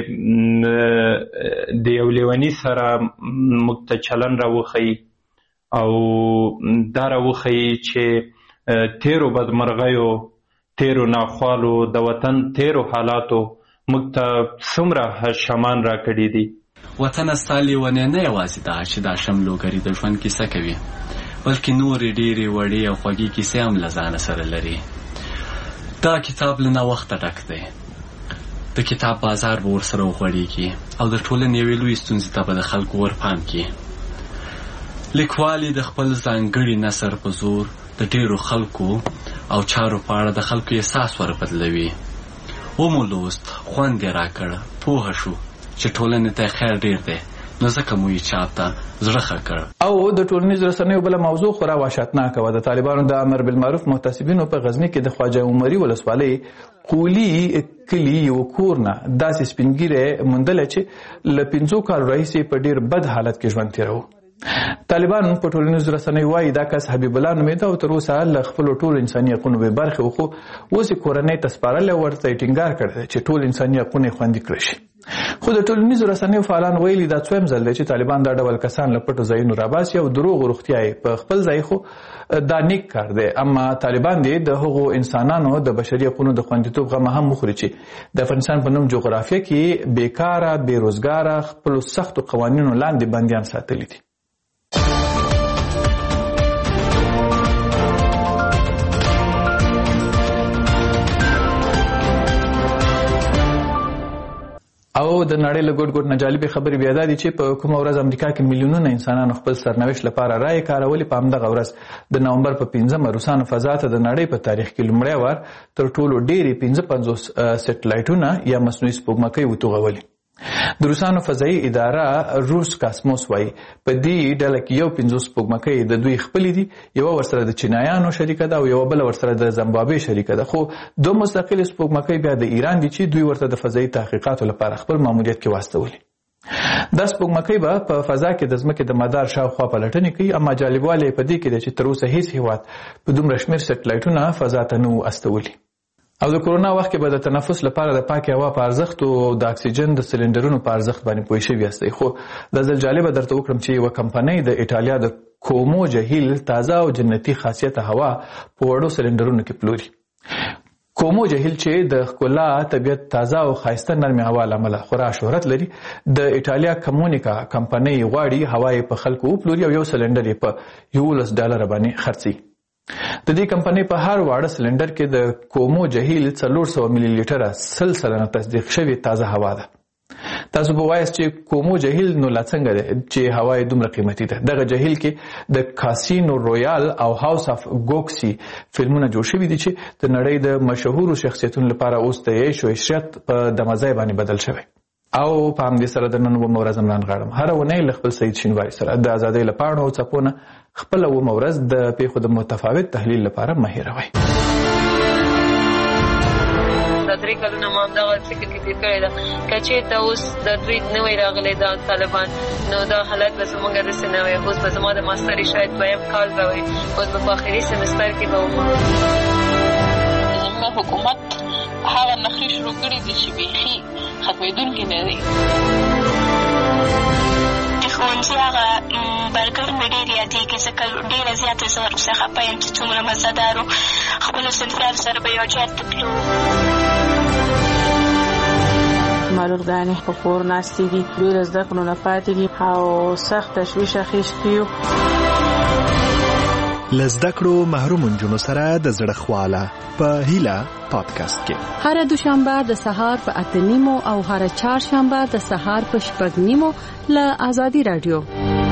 N: یو لیوني سره موږ ته چلن راوښیي او دا راوښیي چې تیرو بدمرغیو، تیرو ناخوالو، د وطن تیرو حالاتو موږ ته څومره شمان راکړي دي.
O: وطنه ستا لیونی نه یوازې دا چې دا شملوګري د ژوند کیسه کوي، بلکې نورې ډېرې وړې او خوږې کیسې هم له ځانه سره لري. دا کتاب له نوښته ډک دی. د کتاب بازار به ورسره وغوړېږي او د ټولنې یوې لویې ستونزې ته به د خلکو ورپام کړي. لیکوال د خپل ځانګړي نثر په زور د ډېرو خلکو او چارو په اړه د خلکو احساس وربدلوي. ومو لوست، خوند یې راکړ، پوهه شو چې ټولنې ته خیر ډېر دی، نو ځکه مو یې چاپ ته زړه ښه کړ.
G: او د ټولنیزو رسنیو بله موضوع خورا وحشتناکه وه. د طالبانو د امر بالمعروف محتسبینو په غزني کې د خواجه عمري ولسوالۍ قولي کلي یو کور نه داسې سپینګیری موندلی چې له 5 کالو راهیسې په ډېر بد حالت کې ژوند تېروه. طالبان په ټولنیزو رسنیو وایي دا کس حبیب الله نومېده او تر اوسه له خپلو ټولو انساني حقونو بې برخې و، خو اوس یې کورنۍ ته سپارلی او ورته یې ټینګار کړی دی چې ټول انساني حقونه یې خوندي کړی شي. خو د ټولنیزو رسنیو فعالان ویلي دا څویم ځل دی چې طالبان دا ډول کسان له پټو ځایونو راباسي او دروغ روغتیا یې په خپل ځای، خو دا نیک کار دی. اما طالبان دې د هغو انسانانو د بشري حقونو د خوندیتوب غمه هم وخوري چې د افغانستان په نوم جغرافیه کې بیکاره، بېروزګاره، خپلو سختو قوانینو لاندې بندیان ساتلي دي. او د نړۍ له ګوټ ګوټ نه جالبې خبرې بیا دا دي چې په کومه ورځ امریکا کې میلیونونه انسانانو خپل سرنوشت لپاره رایې کارولې. په همدغه ورځ د نومبر په 15 روسانو فضا ته د نړۍ په تاریخ کې لومړی وار تر ټولو ډېرې 55 سټلایټونه یا مصنوعي سپوږمکۍ وتوغولې. د روسانو فضایي اداره روس کاسموس وایي په دې ډله کې 50 سپوږمکۍ د دوی خپلې دي، یوه ورسره د چینایانو شریکه ده او یوه بله ورسره د زمبابوې شریکه ده، خو 2 مستقلې سپوږمکۍ بیا د ایران دي چې دوی ورته د فضایي تحقیقاتو لپاره خپل ماموریت کې واستولي. دا سپوږمکۍ به په فضا کې د ځمکې د مدار شاوخوا پلټنې کوي، اما جالبوالی یې په دې کې دی چې تر اوسه هیڅ هیواد په دومره شمېر سټلایټونه فضا ته نه وو استولي. او د کرونا وخت کې به د تنفس لپاره د پاکې هوا په ارزښت او د اکسیجن د سلنډرونو په ارزښت باندې پوه شوي یاستئ. خو دا ځل جالبه درته وکړم چې یوه کمپنۍ د ایټالیا د کومو جهیل تازه او جنتي خاصیته هوا په وړو سلنډرونو کې پلوري. کومو جهیل چې د ښکلا، طبیعت، تازه او ښایسته نرمې هوا له امله خورا شهرت لري، د ایټالیا کمونیکا کمپنۍ غواړي هوا یې په خلکو وپلوري او یو سلنډر یې په $11 باندې خرڅي. د دې کمپنۍ په هر واړه سلنډر کې د کومو جهیل 400 ملي لیټره 100% تصدیق شوې تازه هوا ده. تاسو به وایاست چې کومو جهیل نو لا څنګه دی چې هوا یې دومره قیمتي ده. دغه جهیل کې د کاسینو رویال او هاوس اف ګوکسي فلمونه جوړ شوي دي چې د نړۍ د مشهورو شخصیتونو لپاره اوس د عیش او عشرت په دمځای باندې بدل شوی. او په همدې سره د نن ومه ورځ امران غاړم هره اونۍ له خپل سید شینواري سره د ازادۍ له پاڼو او څپونه خپله ومه ورځ د پیښو د متفاوت تحلیل لپاره مه هېروئ.
P: دا 3 کلونه ما همدغه فکر کې تېر کړی ده که چېرته اوس د دوی نوی راغلی دا طالبان نو دا حالت به زموږ داسې نه وی. اوس به زما د ماستري شاید 2یم کال به وی، اوس به په آخري سمستر کې به وم.
Q: زموږ حکومت هغه نخرې شروع کړي دي چې بیخي ختمېدونکي نه دي.
R: د ښوونځي هغه برګر مې ډېر یادېږي ځکه ډېره زیاته زه ورپسې خفه یم چې څومره مزهدارو خپلو صنفیانو سره به یو جات ته تلو.
S: معلولګانې په کور ناستې دي، دوی له زده کړو نه پاتې دي او سخت تشویش اخیستی یو.
T: لزده کړو محروم جنونو سره د زړه خواله په هیله پادکاسټ کې
B: هر دوشنبه د سهار په 8:30 او هر چهارشنبه د سهار په 6:30 له آزادي رادیو